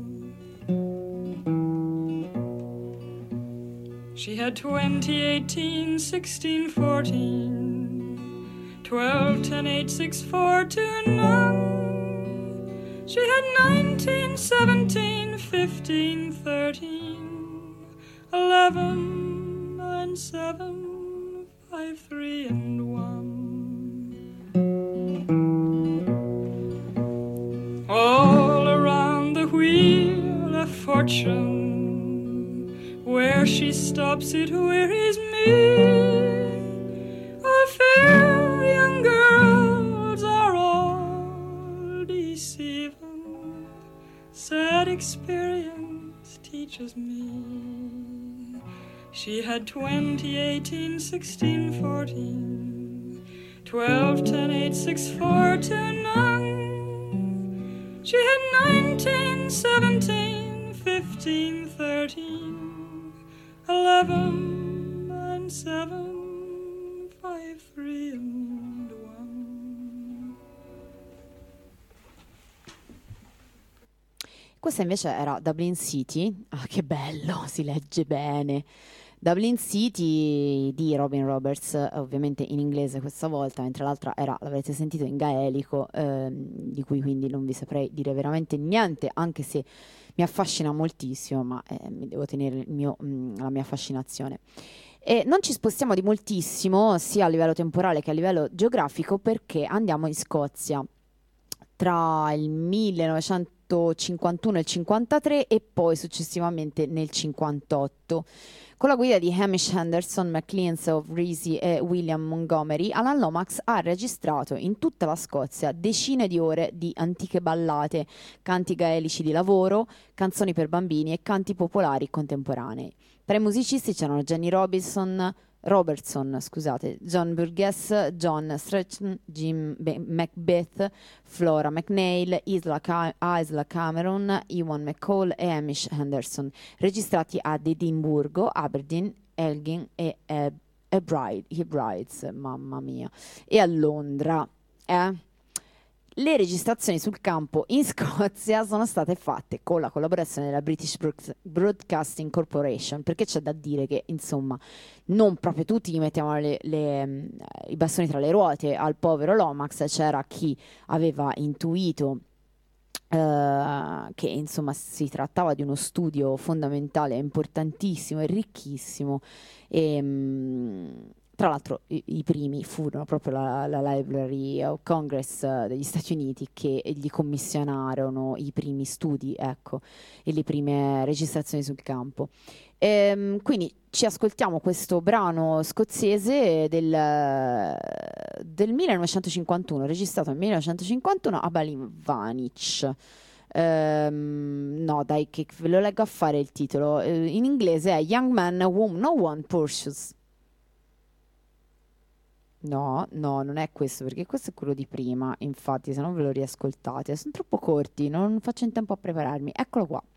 She had twenty, eighteen, sixteen, fourteen, twelve, ten, eight, six, four, two, nine. She had nineteen, seventeen, fifteen, thirteen, eleven, nine, seven, five, three, and one. All around the wheel of fortune, where she stops it wearies me. Oh, fair young girls are all deceiving, sad experience teaches me. She had twenty, eighteen, sixteen, fourteen, twelve, ten, eight, six, four, two, nine. She had nineteen, seventeen, fifteen, thirteen, eleven, nine, seven, five, three, and one. Questa invece era Dublin City. Ah, che bello, si legge bene. Dublin City di Robin Roberts, ovviamente in inglese questa volta, mentre l'altra era, l'avrete sentito, in gaelico, ehm, di cui quindi non vi saprei dire veramente niente, anche se mi affascina moltissimo, ma eh, mi devo tenere il mio, mh, la mia fascinazione. E non ci spostiamo di moltissimo, sia a livello temporale che a livello geografico, perché andiamo in Scozia tra il millenovecentocinquantuno e il cinquantatré e poi successivamente nel cinquantotto. Con la guida di Hamish Henderson, McLean Reese e William Montgomery, Alan Lomax ha registrato in tutta la Scozia decine di ore di antiche ballate, canti gaelici di lavoro, canzoni per bambini e canti popolari contemporanei. Tra i musicisti c'erano Jenny Robinson, Robertson, scusate, John Burgess, John Strachan, Jim Be- Macbeth, Flora McNeil, Isla, Ca- Isla Cameron, Ewan McCall e Hamish Henderson, registrati ad Edimburgo, Aberdeen, Elgin e eh, Hebrides, mamma mia, e a Londra. Eh? Le registrazioni sul campo in Scozia sono state fatte con la collaborazione della British Broadcasting Corporation, perché c'è da dire che, insomma, non proprio tutti gli mettiamo le, le, i bastoni tra le ruote al povero Lomax. C'era chi aveva intuito Uh, che insomma si trattava di uno studio fondamentale, importantissimo e ricchissimo, e um, tra l'altro i, i primi furono proprio la, la Library of Congress uh, degli Stati Uniti che gli commissionarono i primi studi, ecco, e le prime registrazioni sul campo. Ehm, quindi ci ascoltiamo questo brano scozzese del, del millenovecentocinquantuno, registrato nel millenovecentocinquantuno a Ballinvanich. Ehm, no dai, che ve lo leggo a fare il titolo. Eh, in inglese è Young Man Whom No One Pursues. No, no, non è questo, perché questo è quello di prima, infatti, se non ve lo riascoltate sono troppo corti, non faccio in tempo a prepararmi. Eccolo qua.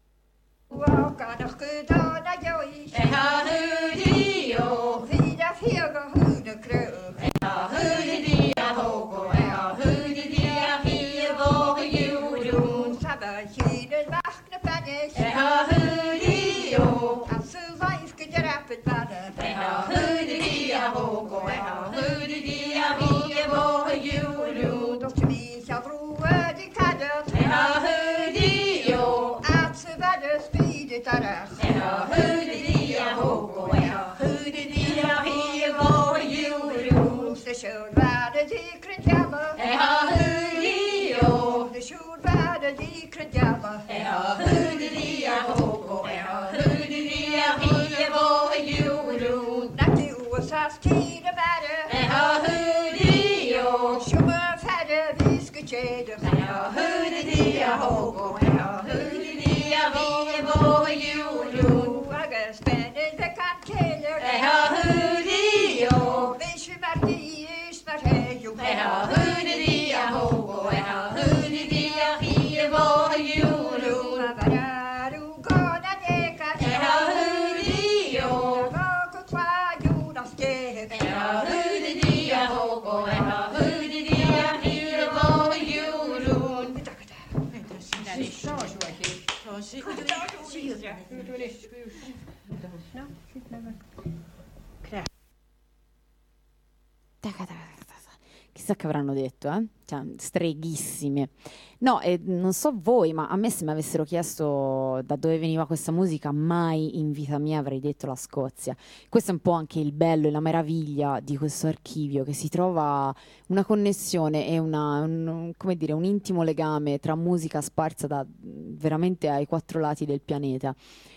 Chissà che avranno detto, eh? Cioè, streghissime. No, eh, non so voi, ma a me se mi avessero chiesto da dove veniva questa musica, mai in vita mia avrei detto la Scozia. Questo è un po' anche il bello e la meraviglia di questo archivio, che si trova una connessione e una, un, come dire, un intimo legame tra musica sparsa da veramente ai quattro lati del pianeta.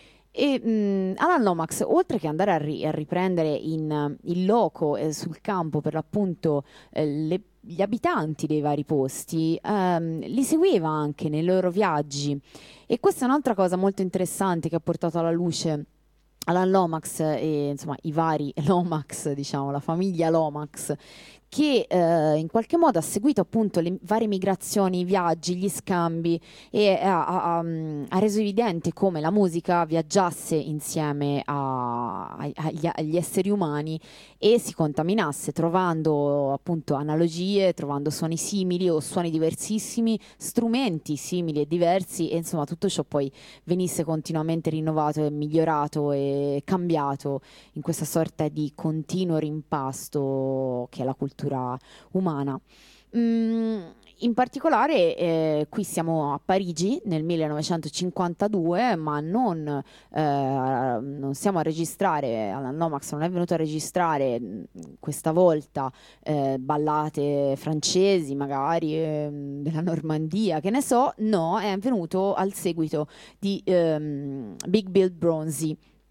E mh, Alan Lomax, oltre che andare a, ri- a riprendere in, in loco eh, sul campo per l'appunto eh, le, gli abitanti dei vari posti, ehm, li seguiva anche nei loro viaggi, e questa è un'altra cosa molto interessante che ha portato alla luce Alan Lomax e insomma i vari Lomax, diciamo la famiglia Lomax, che eh, in qualche modo ha seguito appunto le varie migrazioni, i viaggi, gli scambi, e ha, ha, ha reso evidente come la musica viaggiasse insieme a, a, agli, agli esseri umani e si contaminasse, trovando appunto analogie, trovando suoni simili o suoni diversissimi, strumenti simili e diversi, e insomma tutto ciò poi venisse continuamente rinnovato e migliorato e cambiato in questa sorta di continuo rimpasto che è la cultura umana. Mm, in particolare eh, qui siamo a Parigi nel millenovecentocinquantadue, ma non, eh, non siamo a registrare, Alan Lomax non è venuto a registrare mh, questa volta eh, ballate francesi magari eh, della Normandia, che ne so, no, è venuto al seguito di ehm, Big Bill Bronzy,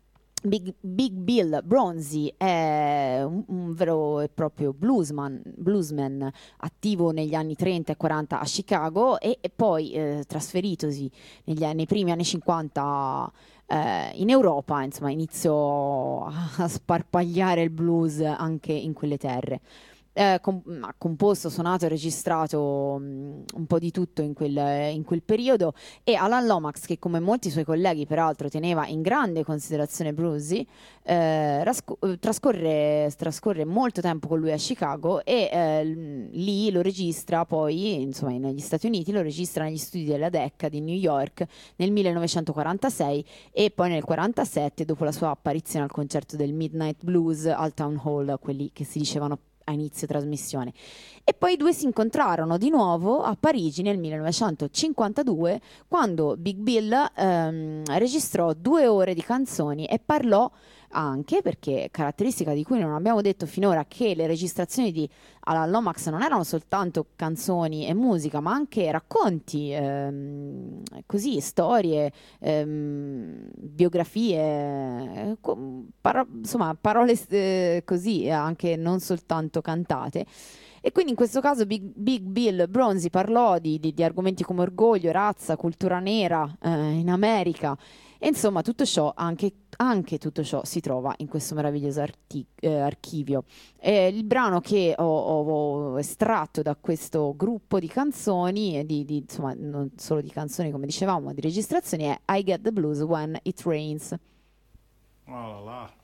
Big, Big Bill Bronzy è un, un vero e proprio bluesman, bluesman attivo negli anni trenta e quaranta a Chicago e, e poi eh, trasferitosi negli, nei primi anni cinquanta eh, in Europa, insomma iniziò a, a sparpagliare il blues anche in quelle terre. Eh, com- ha composto, suonato e registrato mh, un po' di tutto in quel, in quel periodo, e Alan Lomax, che come molti suoi colleghi peraltro teneva in grande considerazione Brucey, eh, rasco- trascorre, trascorre molto tempo con lui a Chicago e eh, lì lo registra poi, insomma negli Stati Uniti, lo registra negli studi della Decca di New York nel millenovecentoquarantasei e poi nel quarantasette, dopo la sua apparizione al concerto del Midnight Blues al Town Hall, quelli che si dicevano a inizio trasmissione. E poi i due si incontrarono di nuovo a Parigi nel millenovecentocinquantadue, quando Big Bill ehm, registrò due ore di canzoni e parlò anche, perché caratteristica di cui non abbiamo detto finora, che le registrazioni di Alan Lomax non erano soltanto canzoni e musica, ma anche racconti, ehm, così, storie, ehm, biografie, paro- insomma parole eh, così, anche non soltanto cantate. E quindi in questo caso Big, Big Bill Bronzy parlò di, di, di argomenti come orgoglio, razza, cultura nera eh, in America. E insomma tutto ciò, anche, anche tutto ciò si trova in questo meraviglioso arti- eh, archivio. Eh, il brano che ho, ho- ho estratto da questo gruppo di canzoni, e di, di, insomma non solo di canzoni come dicevamo, ma di registrazioni, è I Get the Blues When It Rains. Oh la la.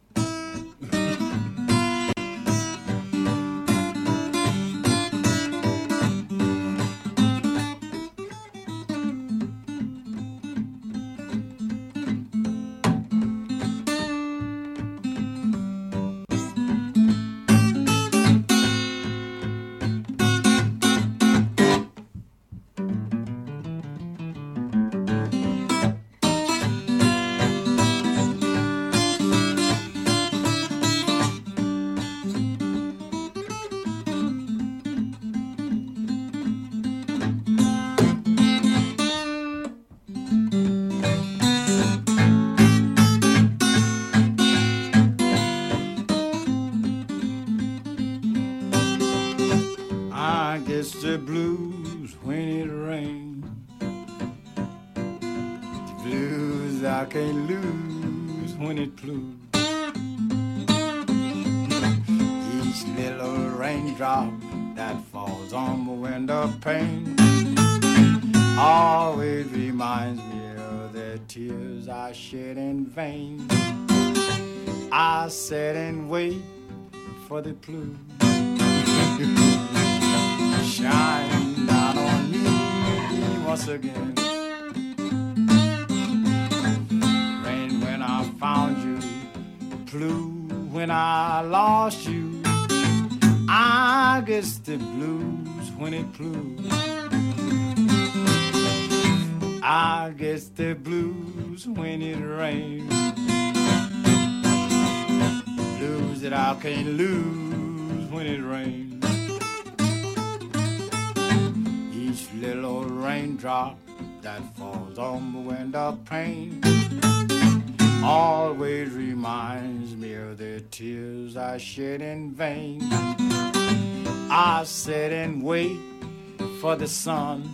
I guess the blues when it rains, the blues I can't lose when it pours. Each little raindrop that falls on the window pane always reminds me of the tears I shed in vain. I sit and wait for the blues shine down on me once again. Rain when I found you, blue when I lost you. I guess the blues when it blues. I guess the blues when it rains. Blues that I can't lose when it rains. Little raindrop that falls on the window pane always reminds me of the tears I shed in vain. I sit and wait for the sun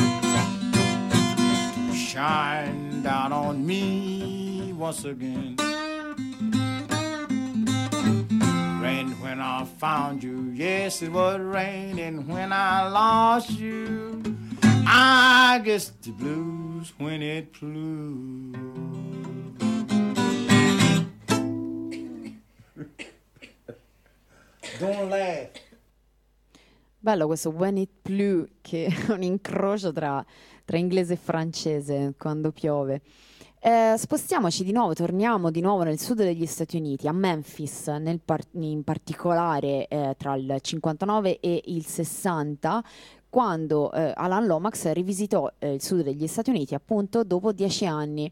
to shine down on me once again. Rain when I found you, yes it was raining when I lost you. I guess the blues when it blues. Don't laugh. Bello questo When It Pleut, che è un incrocio tra, tra inglese e francese quando piove. Eh, spostiamoci di nuovo, torniamo di nuovo nel sud degli Stati Uniti, a Memphis, nel par- in particolare eh, tra il cinquantanove e il sessanta, quando eh, Alan Lomax rivisitò eh, il sud degli Stati Uniti appunto dopo dieci anni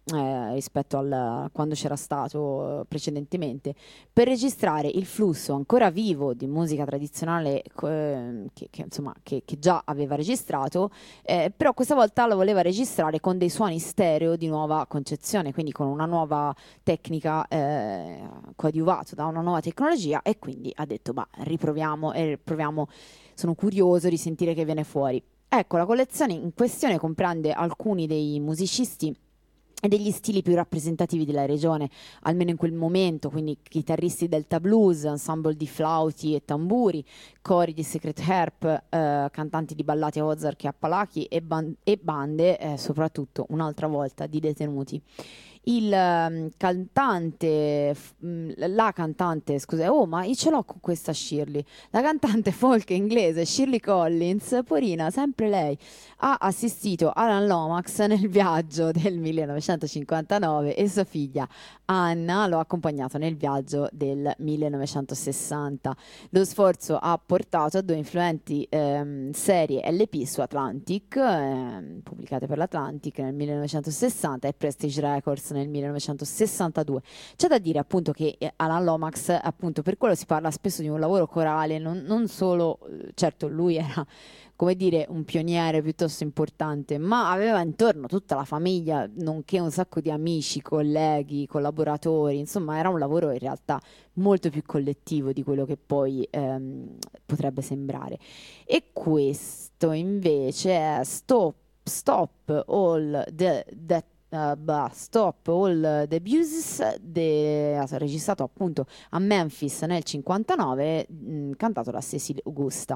eh, rispetto al quando c'era stato eh, precedentemente, per registrare il flusso ancora vivo di musica tradizionale eh, che, che, insomma, che, che già aveva registrato, eh, però questa volta lo voleva registrare con dei suoni stereo di nuova concezione, quindi con una nuova tecnica eh, coadiuvato da una nuova tecnologia, e quindi ha detto bah, riproviamo e proviamo, sono curioso di sentire che viene fuori. Ecco, la collezione in questione comprende alcuni dei musicisti e degli stili più rappresentativi della regione, almeno in quel momento, quindi chitarristi delta blues, ensemble di flauti e tamburi, cori di Secret Harp, eh, cantanti di ballate Ozark e Appalachi e, ban- e bande, eh, soprattutto un'altra volta, di detenuti. Il um, cantante, f- mh, la cantante, scusa, oh ma io ce l'ho con questa Shirley, la cantante folk inglese Shirley Collins, porina, sempre lei, ha assistito Alan Lomax nel viaggio del millenovecentocinquantanove e sua figlia Anna lo ha accompagnato nel viaggio del millenovecentosessanta. Lo sforzo ha portato a due influenti ehm, serie L P su Atlantic, ehm, pubblicate per l'Atlantic nel millenovecentosessanta, e Prestige Records nel millenovecentosessantadue. C'è da dire appunto che eh, Alan Lomax, appunto per quello si parla spesso di un lavoro corale, non, non solo, eh, certo lui era come dire un pioniere piuttosto importante, ma aveva intorno tutta la famiglia, nonché un sacco di amici, colleghi, collaboratori, insomma era un lavoro in realtà molto più collettivo di quello che poi ehm, potrebbe sembrare. E questo invece è Stop, Stop All the That Uh, bah, Stop All the Abuses, de, registrato appunto a Memphis nel cinquantanove, mh, cantato da Cecil Augusta.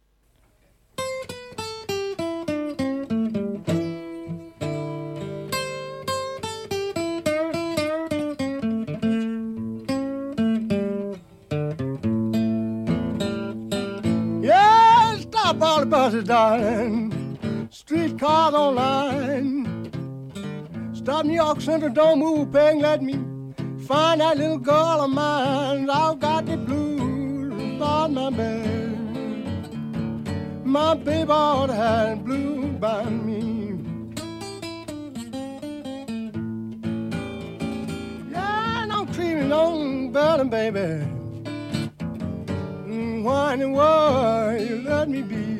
Yeah, stop all the buses, darling. Streetcars online. Stop New York Central, don't move, Peg, let me find that little girl of mine. I've got the blues on my bed. My baby ought to have blues by me. Yeah, don't treat me no better, baby. Mm, Why in the world you let me be?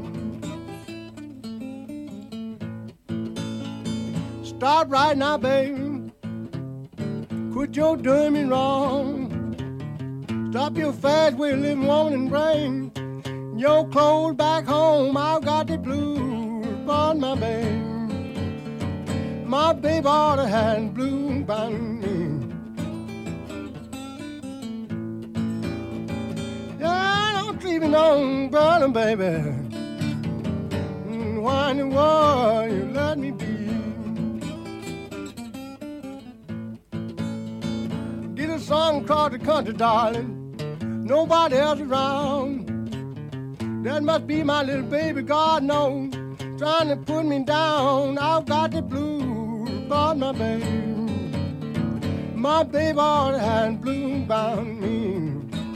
Stop right now, baby. Quit your doing me wrong. Stop your fast way of living, woman, and bring your clothes back home. I've got the blues on my baby. My baby ought to have blues by me. Yeah, don't treat me no better, baby. Mm, Why in the world you let me be? Get a song across the country, darling. Nobody else around. That must be my little baby, God knows. Trying to put me down. I've got the blues about my baby. My baby ought to have blues about me.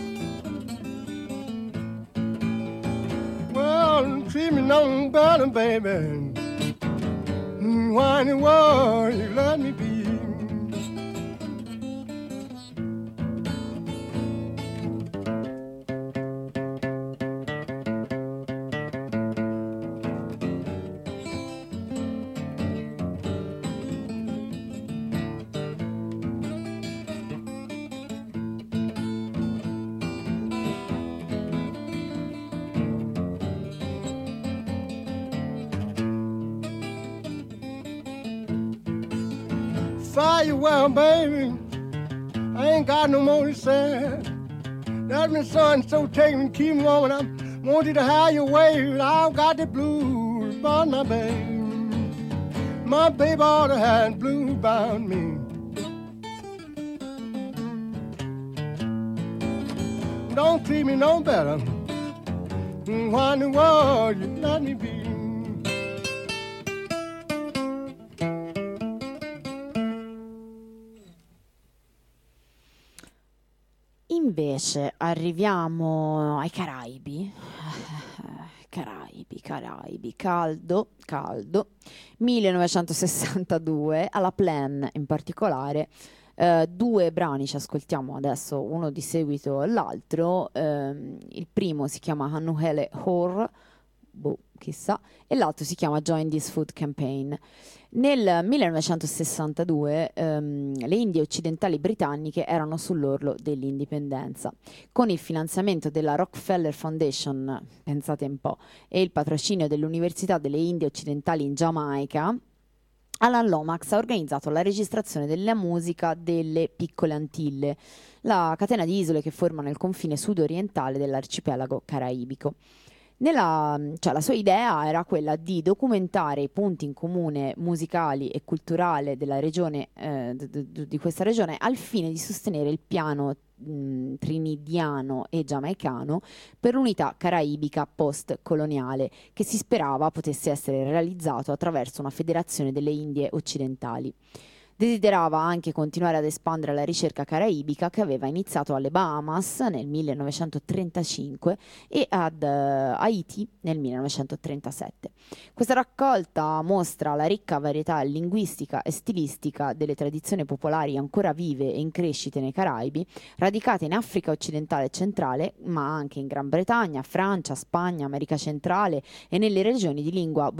Well, treat me no better, baby. Mm, Why in the world you let me be? Fire well, baby. I ain't got no more to say. That's my son, so take me, keep me on. I want you to have your way. I've got the blues about my baby. My baby ought to have blues about me. Don't treat me no better. Why in the world you let me be? Invece arriviamo ai Caraibi, Caraibi, Caraibi, caldo, caldo. millenovecentosessantadue, alla Plan in particolare. Uh, due brani ci ascoltiamo adesso, uno di seguito all'altro. Uh, il primo si chiama Hanuhele Hor, boh, chissà, e l'altro si chiama Join This Food Campaign. Nel millenovecentosessantadue um, le Indie occidentali britanniche erano sull'orlo dell'indipendenza. Con il finanziamento della Rockefeller Foundation, pensate un po', e il patrocinio dell'Università delle Indie Occidentali in Giamaica, Alan Lomax ha organizzato la registrazione della musica delle Piccole Antille, la catena di isole che formano il confine sud-orientale dell'arcipelago caraibico. Nella, cioè, la sua idea era quella di documentare i punti in comune musicali e culturali della regione, eh, d- d- di questa regione, al fine di sostenere il piano mh, trinidiano e giamaicano per l'unità caraibica post-coloniale, che si sperava potesse essere realizzato attraverso una federazione delle Indie occidentali. Desiderava anche continuare ad espandere la ricerca caraibica che aveva iniziato alle Bahamas nel millenovecentotrentacinque e ad uh, Haiti nel millenovecentotrentasette. Questa raccolta mostra la ricca varietà linguistica e stilistica delle tradizioni popolari ancora vive e in crescita nei Caraibi, radicate in Africa occidentale e centrale, ma anche in Gran Bretagna, Francia, Spagna, America centrale e nelle regioni di lingua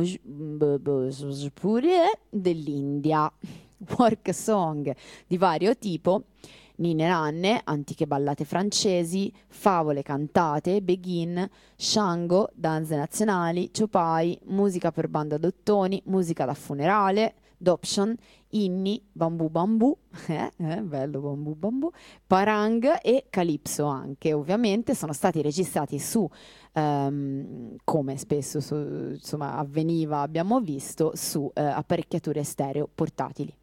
dell'India. Work song di vario tipo, ninne nanne, antiche ballate francesi, favole cantate, beghin, shango, danze nazionali, chopai, musica per banda d'ottoni, musica da funerale, doption, inni, bambù bambù, eh, eh, bello bambù bambù, parang e calypso anche, ovviamente sono stati registrati su, um, come spesso su, insomma, avveniva, abbiamo visto, su uh, apparecchiature stereo portatili.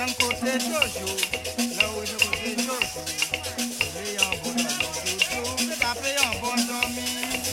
d'un côté Jojo, là où je côté Jojo. Les en bon Jojo, c'est tapé en bon dormi.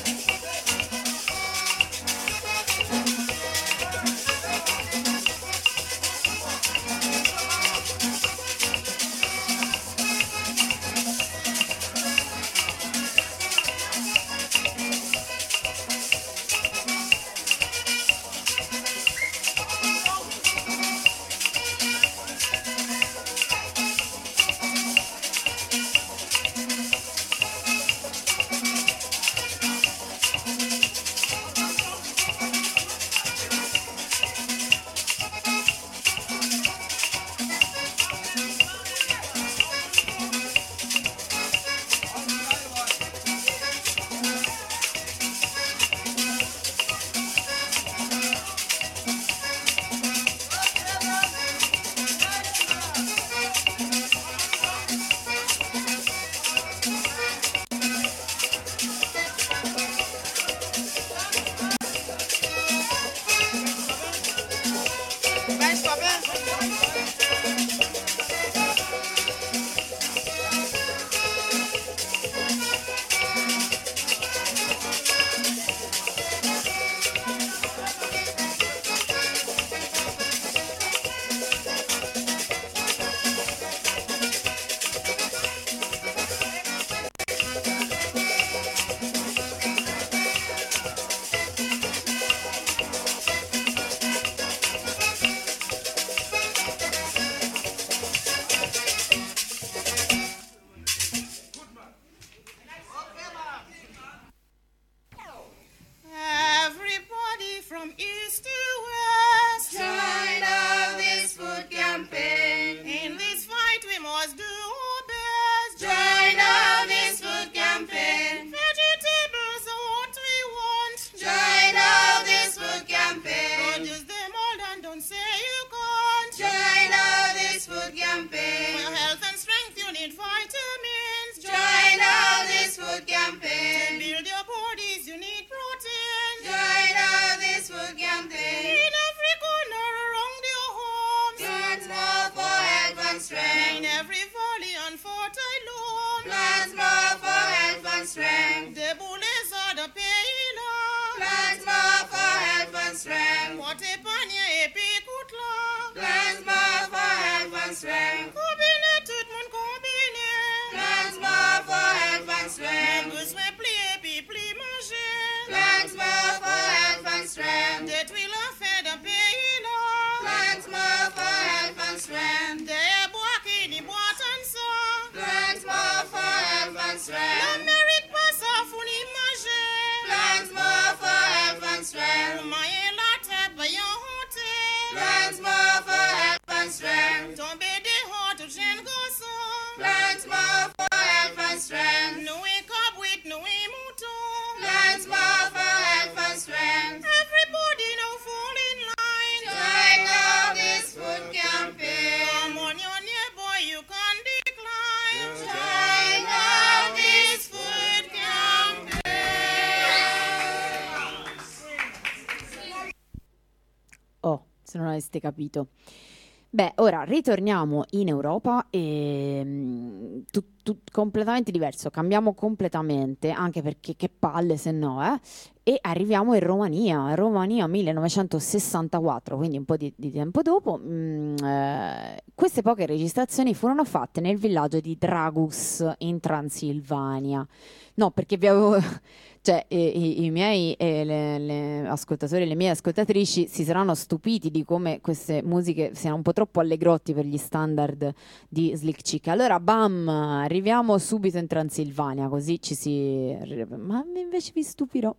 Se non aveste capito. Beh, ora ritorniamo in Europa e mm, tu- tu- completamente diverso, cambiamo completamente, anche perché che palle se no, eh? E arriviamo in Romania, Romania millenovecentosessantaquattro, quindi un po' di, di tempo dopo. Mm, eh, queste poche registrazioni furono fatte nel villaggio di Dragus in Transilvania. No, perché vi avevo... Cioè, i, i- i miei eh, le, le ascoltatori e le mie ascoltatrici si saranno stupiti di come queste musiche siano un po' troppo allegrotti per gli standard di Slick Chick. Allora, bam, arriviamo subito in Transilvania, così ci si... Ma invece vi stupirò.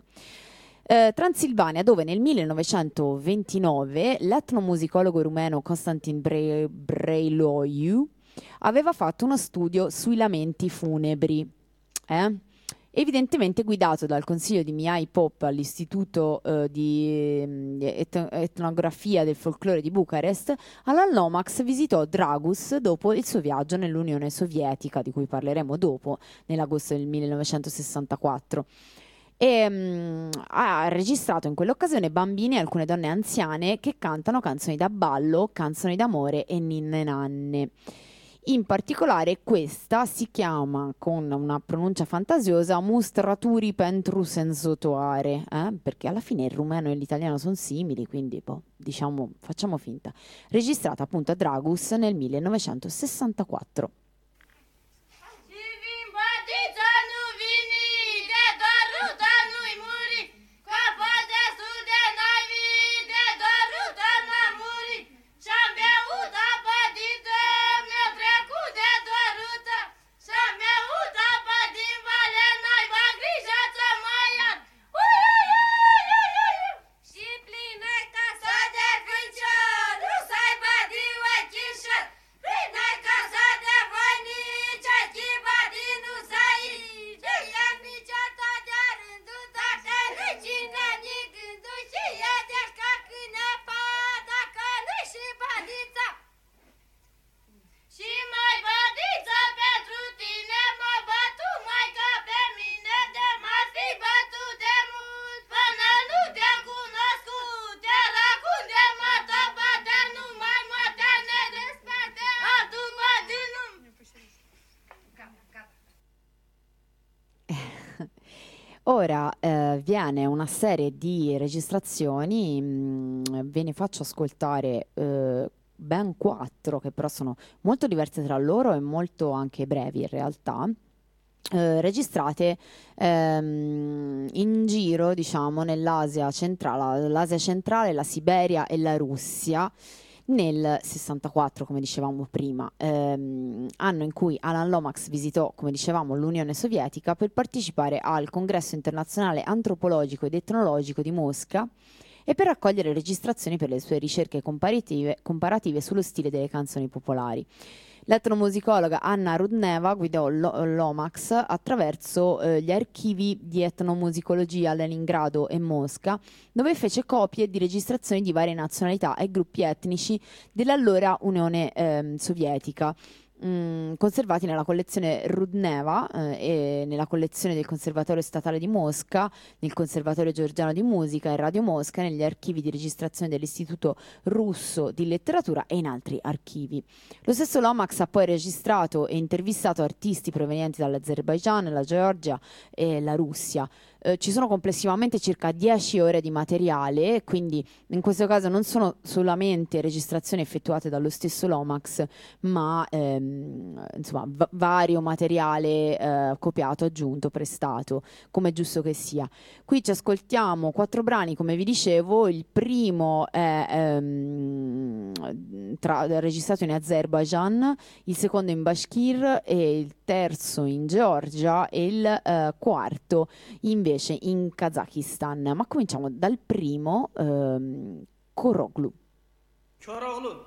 Eh, Transilvania, dove nel millenovecentoventinove l'etnomusicologo rumeno Constantin Bre- Brailoiu aveva fatto uno studio sui lamenti funebri. Eh? Evidentemente guidato dal consiglio di Mihai Pop all'Istituto eh, di mm, et- etnografia del folklore di Bucarest, Alan Lomax visitò Dragus dopo il suo viaggio nell'Unione Sovietica, di cui parleremo dopo, nell'agosto del millenovecentosessantaquattro. e mm, ha registrato in quell'occasione bambini e alcune donne anziane che cantano canzoni da ballo, canzoni d'amore e ninne nanne. In particolare questa si chiama, con una pronuncia fantasiosa, Mustraturi pentru sensotoare, eh? Perché alla fine il rumeno e l'italiano sono simili, quindi boh, diciamo, facciamo finta. Registrata appunto a Dragus nel millenovecentosessantaquattro. Ora eh, viene una serie di registrazioni, mh, ve ne faccio ascoltare eh, ben quattro, che però sono molto diverse tra loro e molto anche brevi in realtà, eh, registrate ehm, in giro, diciamo, nell'Asia centrale, l'Asia centrale, la Siberia e la Russia, nel sessantaquattro, come dicevamo prima, ehm, anno in cui Alan Lomax visitò, come dicevamo, l'Unione Sovietica per partecipare al Congresso Internazionale Antropologico ed Etnologico di Mosca e per raccogliere registrazioni per le sue ricerche comparative, comparative sullo stile delle canzoni popolari. L'etnomusicologa Anna Rudneva guidò Lo- Lomax attraverso eh, gli archivi di etnomusicologia a Leningrado e Mosca, dove fece copie di registrazioni di varie nazionalità e gruppi etnici dell'allora Unione ehm, Sovietica, mh, conservati nella collezione Rudneva eh, e nella collezione del Conservatorio Statale di Mosca, nel Conservatorio Georgiano di Musica e Radio Mosca, negli archivi di registrazione dell'Istituto Russo di Letteratura e in altri archivi. Lo stesso Lomax ha poi registrato e intervistato artisti provenienti dall'Azerbaigian, la Georgia e la Russia. Eh, ci sono complessivamente circa dieci ore di materiale, quindi in questo caso non sono solamente registrazioni effettuate dallo stesso Lomax, ma ehm, insomma v- vario materiale eh, copiato, aggiunto, prestato, come è giusto che sia. Qui ci ascoltiamo quattro brani, come vi dicevo. Il primo è ehm, tra, registrato in Azerbaijan, il secondo in Bashkir e il terzo in Georgia e il eh, quarto invece in Kazakistan. Ma cominciamo dal primo, ehm, Koroglu. Koroglu.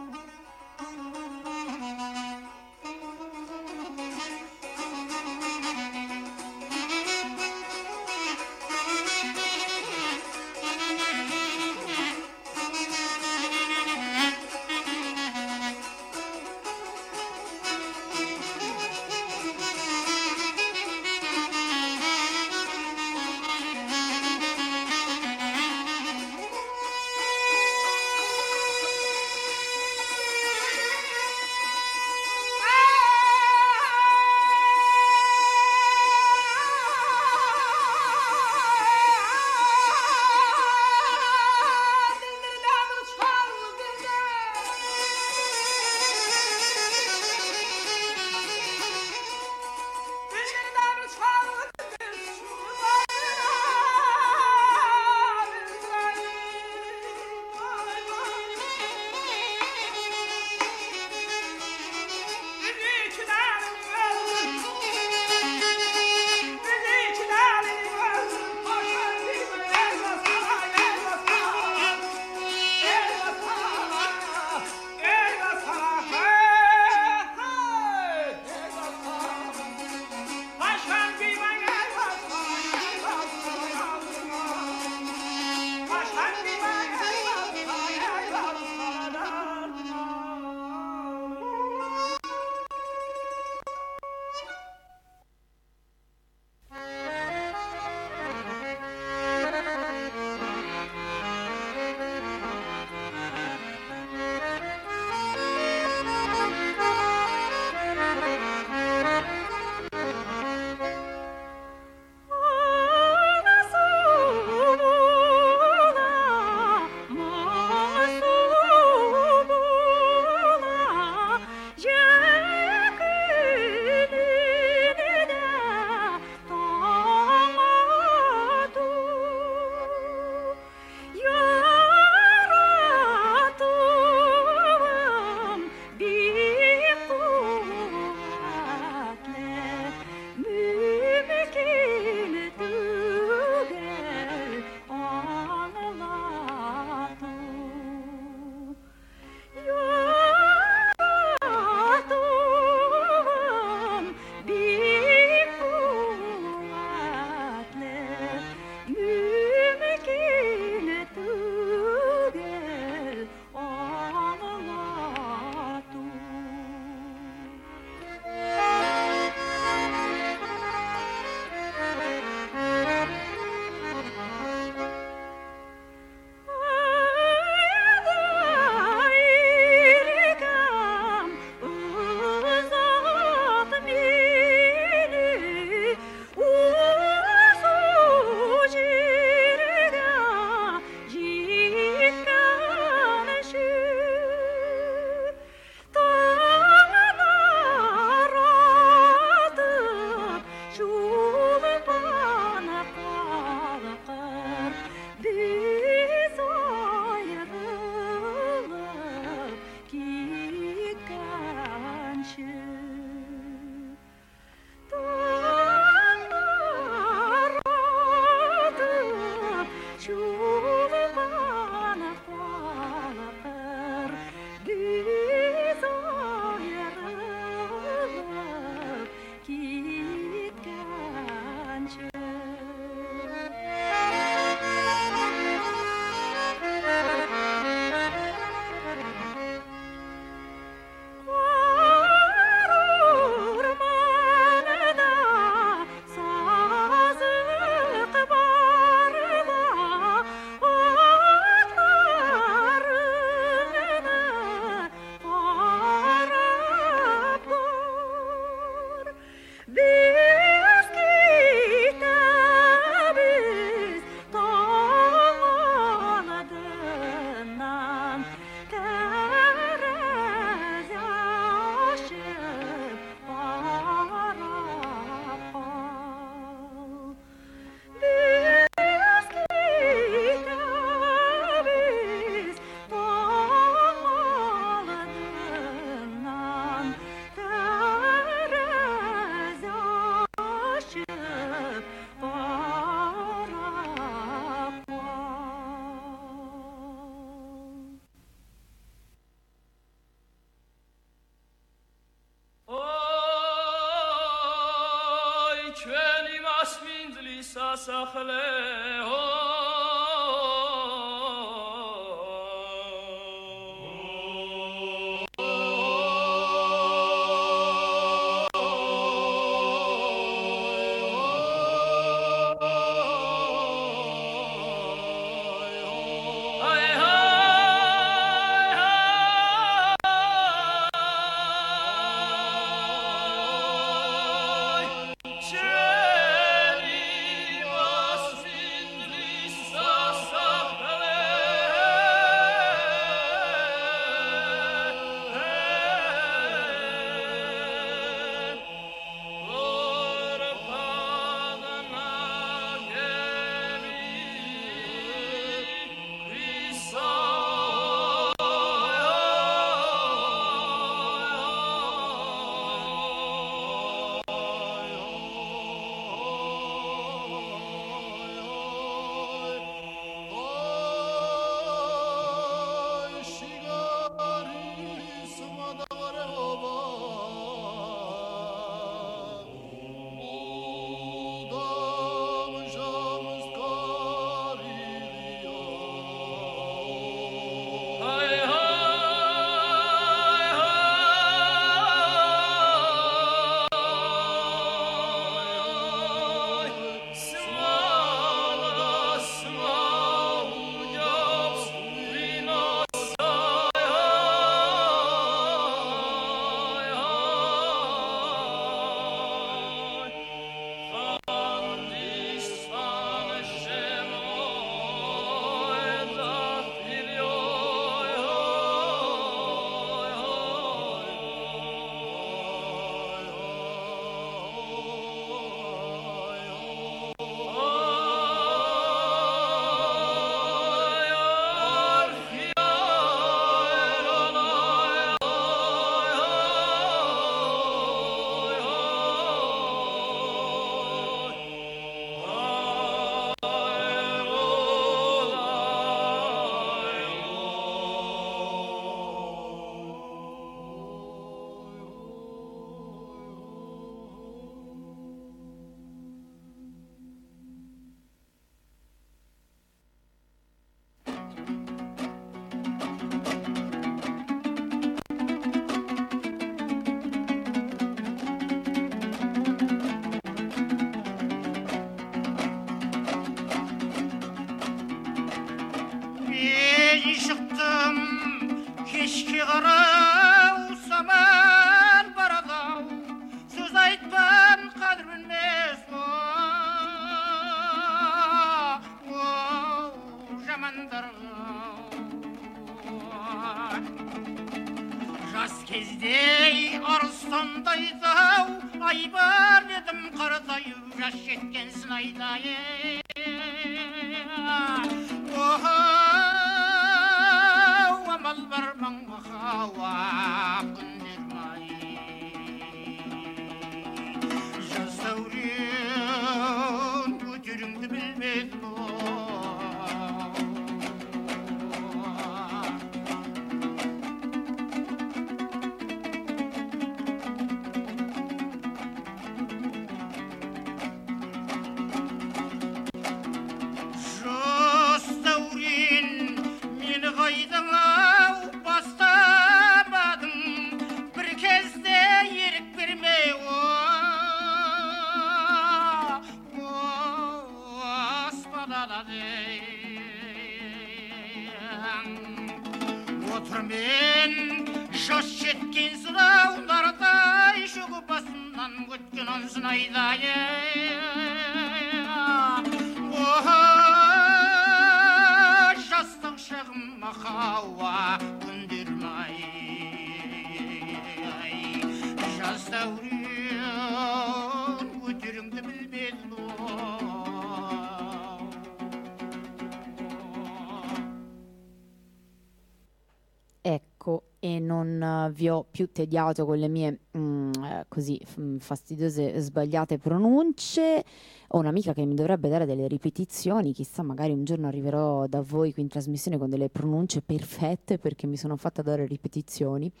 Ecco, e non eh, vi ho più tediato con le mie mm, eh, così mm, fastidiose sbagliate pronunce. Ho un'amica che mi dovrebbe dare delle ripetizioni, chissà, magari un giorno arriverò da voi qui in trasmissione con delle pronunce perfette perché mi sono fatta dare ripetizioni.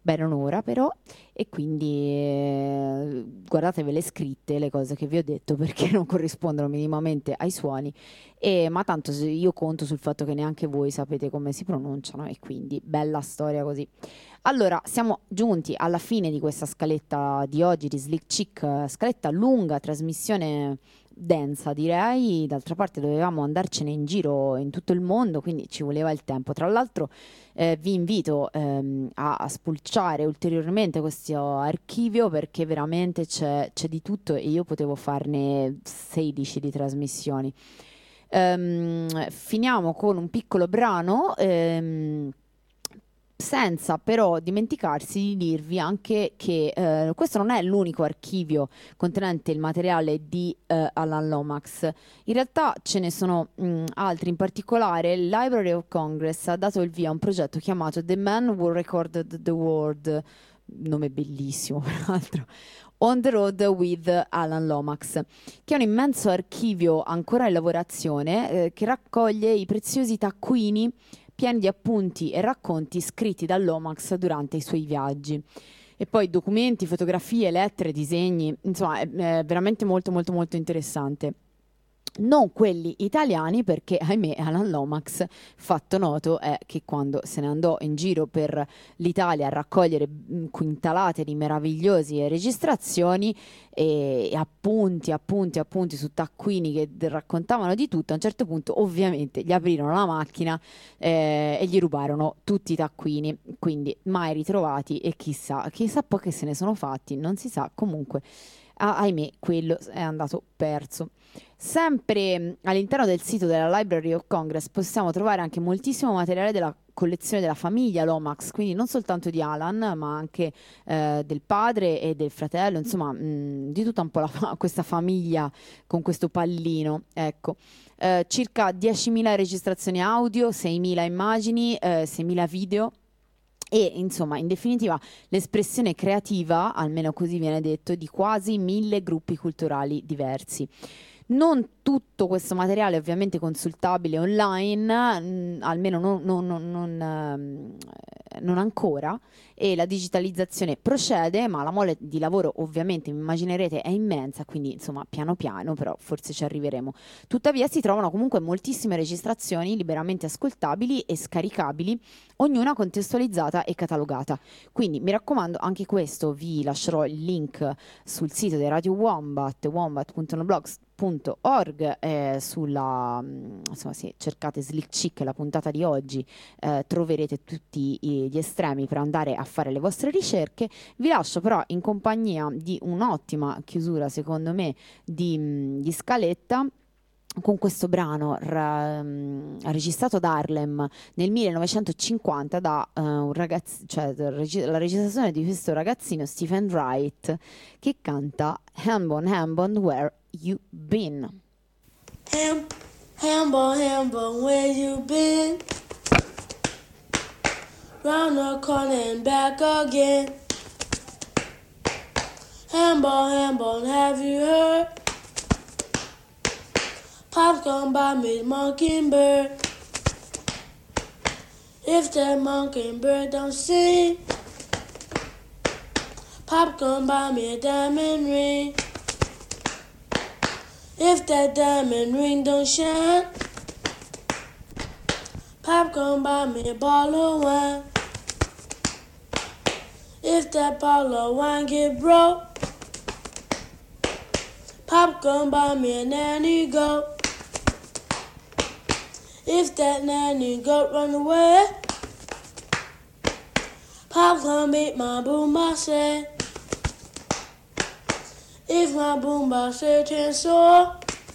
bene un'ora però, e quindi eh, guardatevi le scritte, le cose che vi ho detto, perché non corrispondono minimamente ai suoni, e, ma tanto se- io conto sul fatto che neanche voi sapete come si pronunciano, e quindi bella storia così. Allora, siamo giunti alla fine di questa scaletta di oggi di Slick Chick, eh, scaletta lunga, trasmissione densa direi, d'altra parte dovevamo andarcene in giro in tutto il mondo, quindi ci voleva il tempo. Tra l'altro eh, vi invito ehm, a, a spulciare ulteriormente questo archivio, perché veramente c'è, c'è di tutto, e io potevo farne sedici di trasmissioni. Ehm, finiamo con un piccolo brano, ehm, senza però dimenticarsi di dirvi anche che eh, questo non è l'unico archivio contenente il materiale di eh, Alan Lomax. In realtà ce ne sono mh, altri, in particolare il Library of Congress ha dato il via a un progetto chiamato The Man Who Recorded the World, nome bellissimo peraltro, On the Road with Alan Lomax, che è un immenso archivio ancora in lavorazione eh, che raccoglie i preziosi taccuini pieni di appunti e racconti scritti da Lomax durante i suoi viaggi. E poi documenti, fotografie, lettere, disegni, insomma è, è veramente molto molto molto interessante. Non quelli italiani, perché ahimè Alan Lomax, fatto noto è che quando se ne andò in giro per l'Italia a raccogliere mh, quintalate di meravigliose registrazioni e, e appunti, appunti, appunti su taccuini che d- raccontavano di tutto, a un certo punto ovviamente gli aprirono la macchina eh, e gli rubarono tutti i taccuini, quindi mai ritrovati, e chissà, chissà poi che se ne sono fatti, non si sa. Comunque ah, ahimè quello è andato perso. Sempre mh, all'interno del sito della Library of Congress possiamo trovare anche moltissimo materiale della collezione della famiglia Lomax, quindi non soltanto di Alan, ma anche eh, del padre e del fratello, insomma mh, di tutta un po' la fa- questa famiglia con questo pallino, ecco. Eh, circa diecimila registrazioni audio, seimila immagini, eh, seimila video, e insomma in definitiva l'espressione creativa, almeno così viene detto, di quasi mille gruppi culturali diversi. Non tutto questo materiale è ovviamente consultabile online, mh, almeno non, non- non- non, ehm, non ancora, e la digitalizzazione procede, ma la mole di lavoro ovviamente, mi immaginerete, è immensa, quindi insomma piano piano, però forse ci arriveremo. Tuttavia si trovano comunque moltissime registrazioni liberamente ascoltabili e scaricabili, ognuna contestualizzata e catalogata. Quindi mi raccomando, anche questo vi lascerò il link sul sito di Radio Wombat, wombat punto noblogs punto org, eh, sulla mh, insomma, se cercate Slick Chick, la puntata di oggi, eh, troverete tutti i- gli estremi per andare a fare le vostre ricerche. Vi lascio però in compagnia di un'ottima chiusura, secondo me, di, mh, di scaletta, con questo brano ra- mh, registrato ad Harlem nel millenovecentocinquanta da eh, un ragazzo, cioè da regi- la registrazione di questo ragazzino Stephen Wright, che canta Hambone Hambone Where You Been. Ham, Hambo, Hambo, where you been? Round the corner and back again. Hambo, Hambo, have you heard? Pop's gone by me, mockingbird. If that mockingbird don't sing, Pop gone buy me a diamond ring. If that diamond ring don't shine, Pop gone buy me a bottle of wine. If that bottle of wine get broke, Pop gone buy me a nanny goat. If that nanny goat run away, Pop gonna beat my boombox head. If my boombox head turns sore,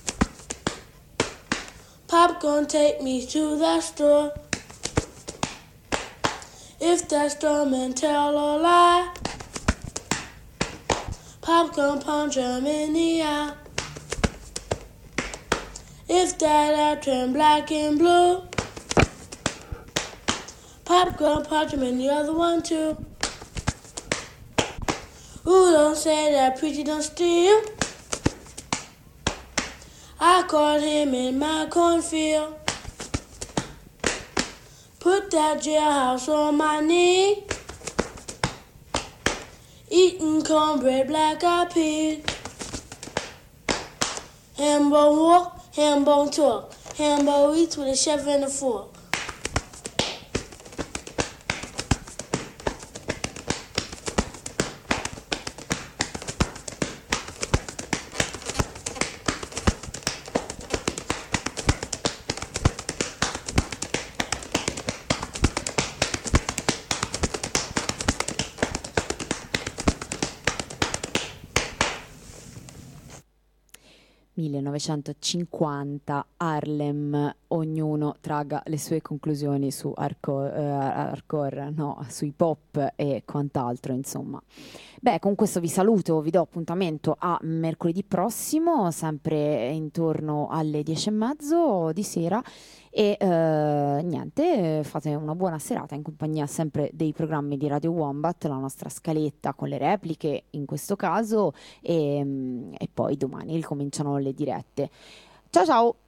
Pop gonna take me to that store. If that storeman tell a lie, Pop gonna punch him in the eye. If that eye turn black and blue, Pop gonna punch him in the other one too. Who don't say that preacher don't steal? I caught him in my cornfield. Put that jailhouse on my knee. eating cornbread, black-eyed peas. Ham bone walk, ham bone talk. Ham bone eats with a chef and a fork. millenovecentocinquanta, Harlem, ognuno traga le sue conclusioni su hardcore, eh, hardcore, no, sui pop e quant'altro, insomma. Beh, con questo vi saluto, vi do appuntamento a mercoledì prossimo, sempre intorno alle dieci e mezzo di sera. E eh, niente, fate una buona serata in compagnia sempre dei programmi di Radio Wombat, la nostra scaletta con le repliche in questo caso, e, e poi domani ricominciano le dirette. Ciao ciao!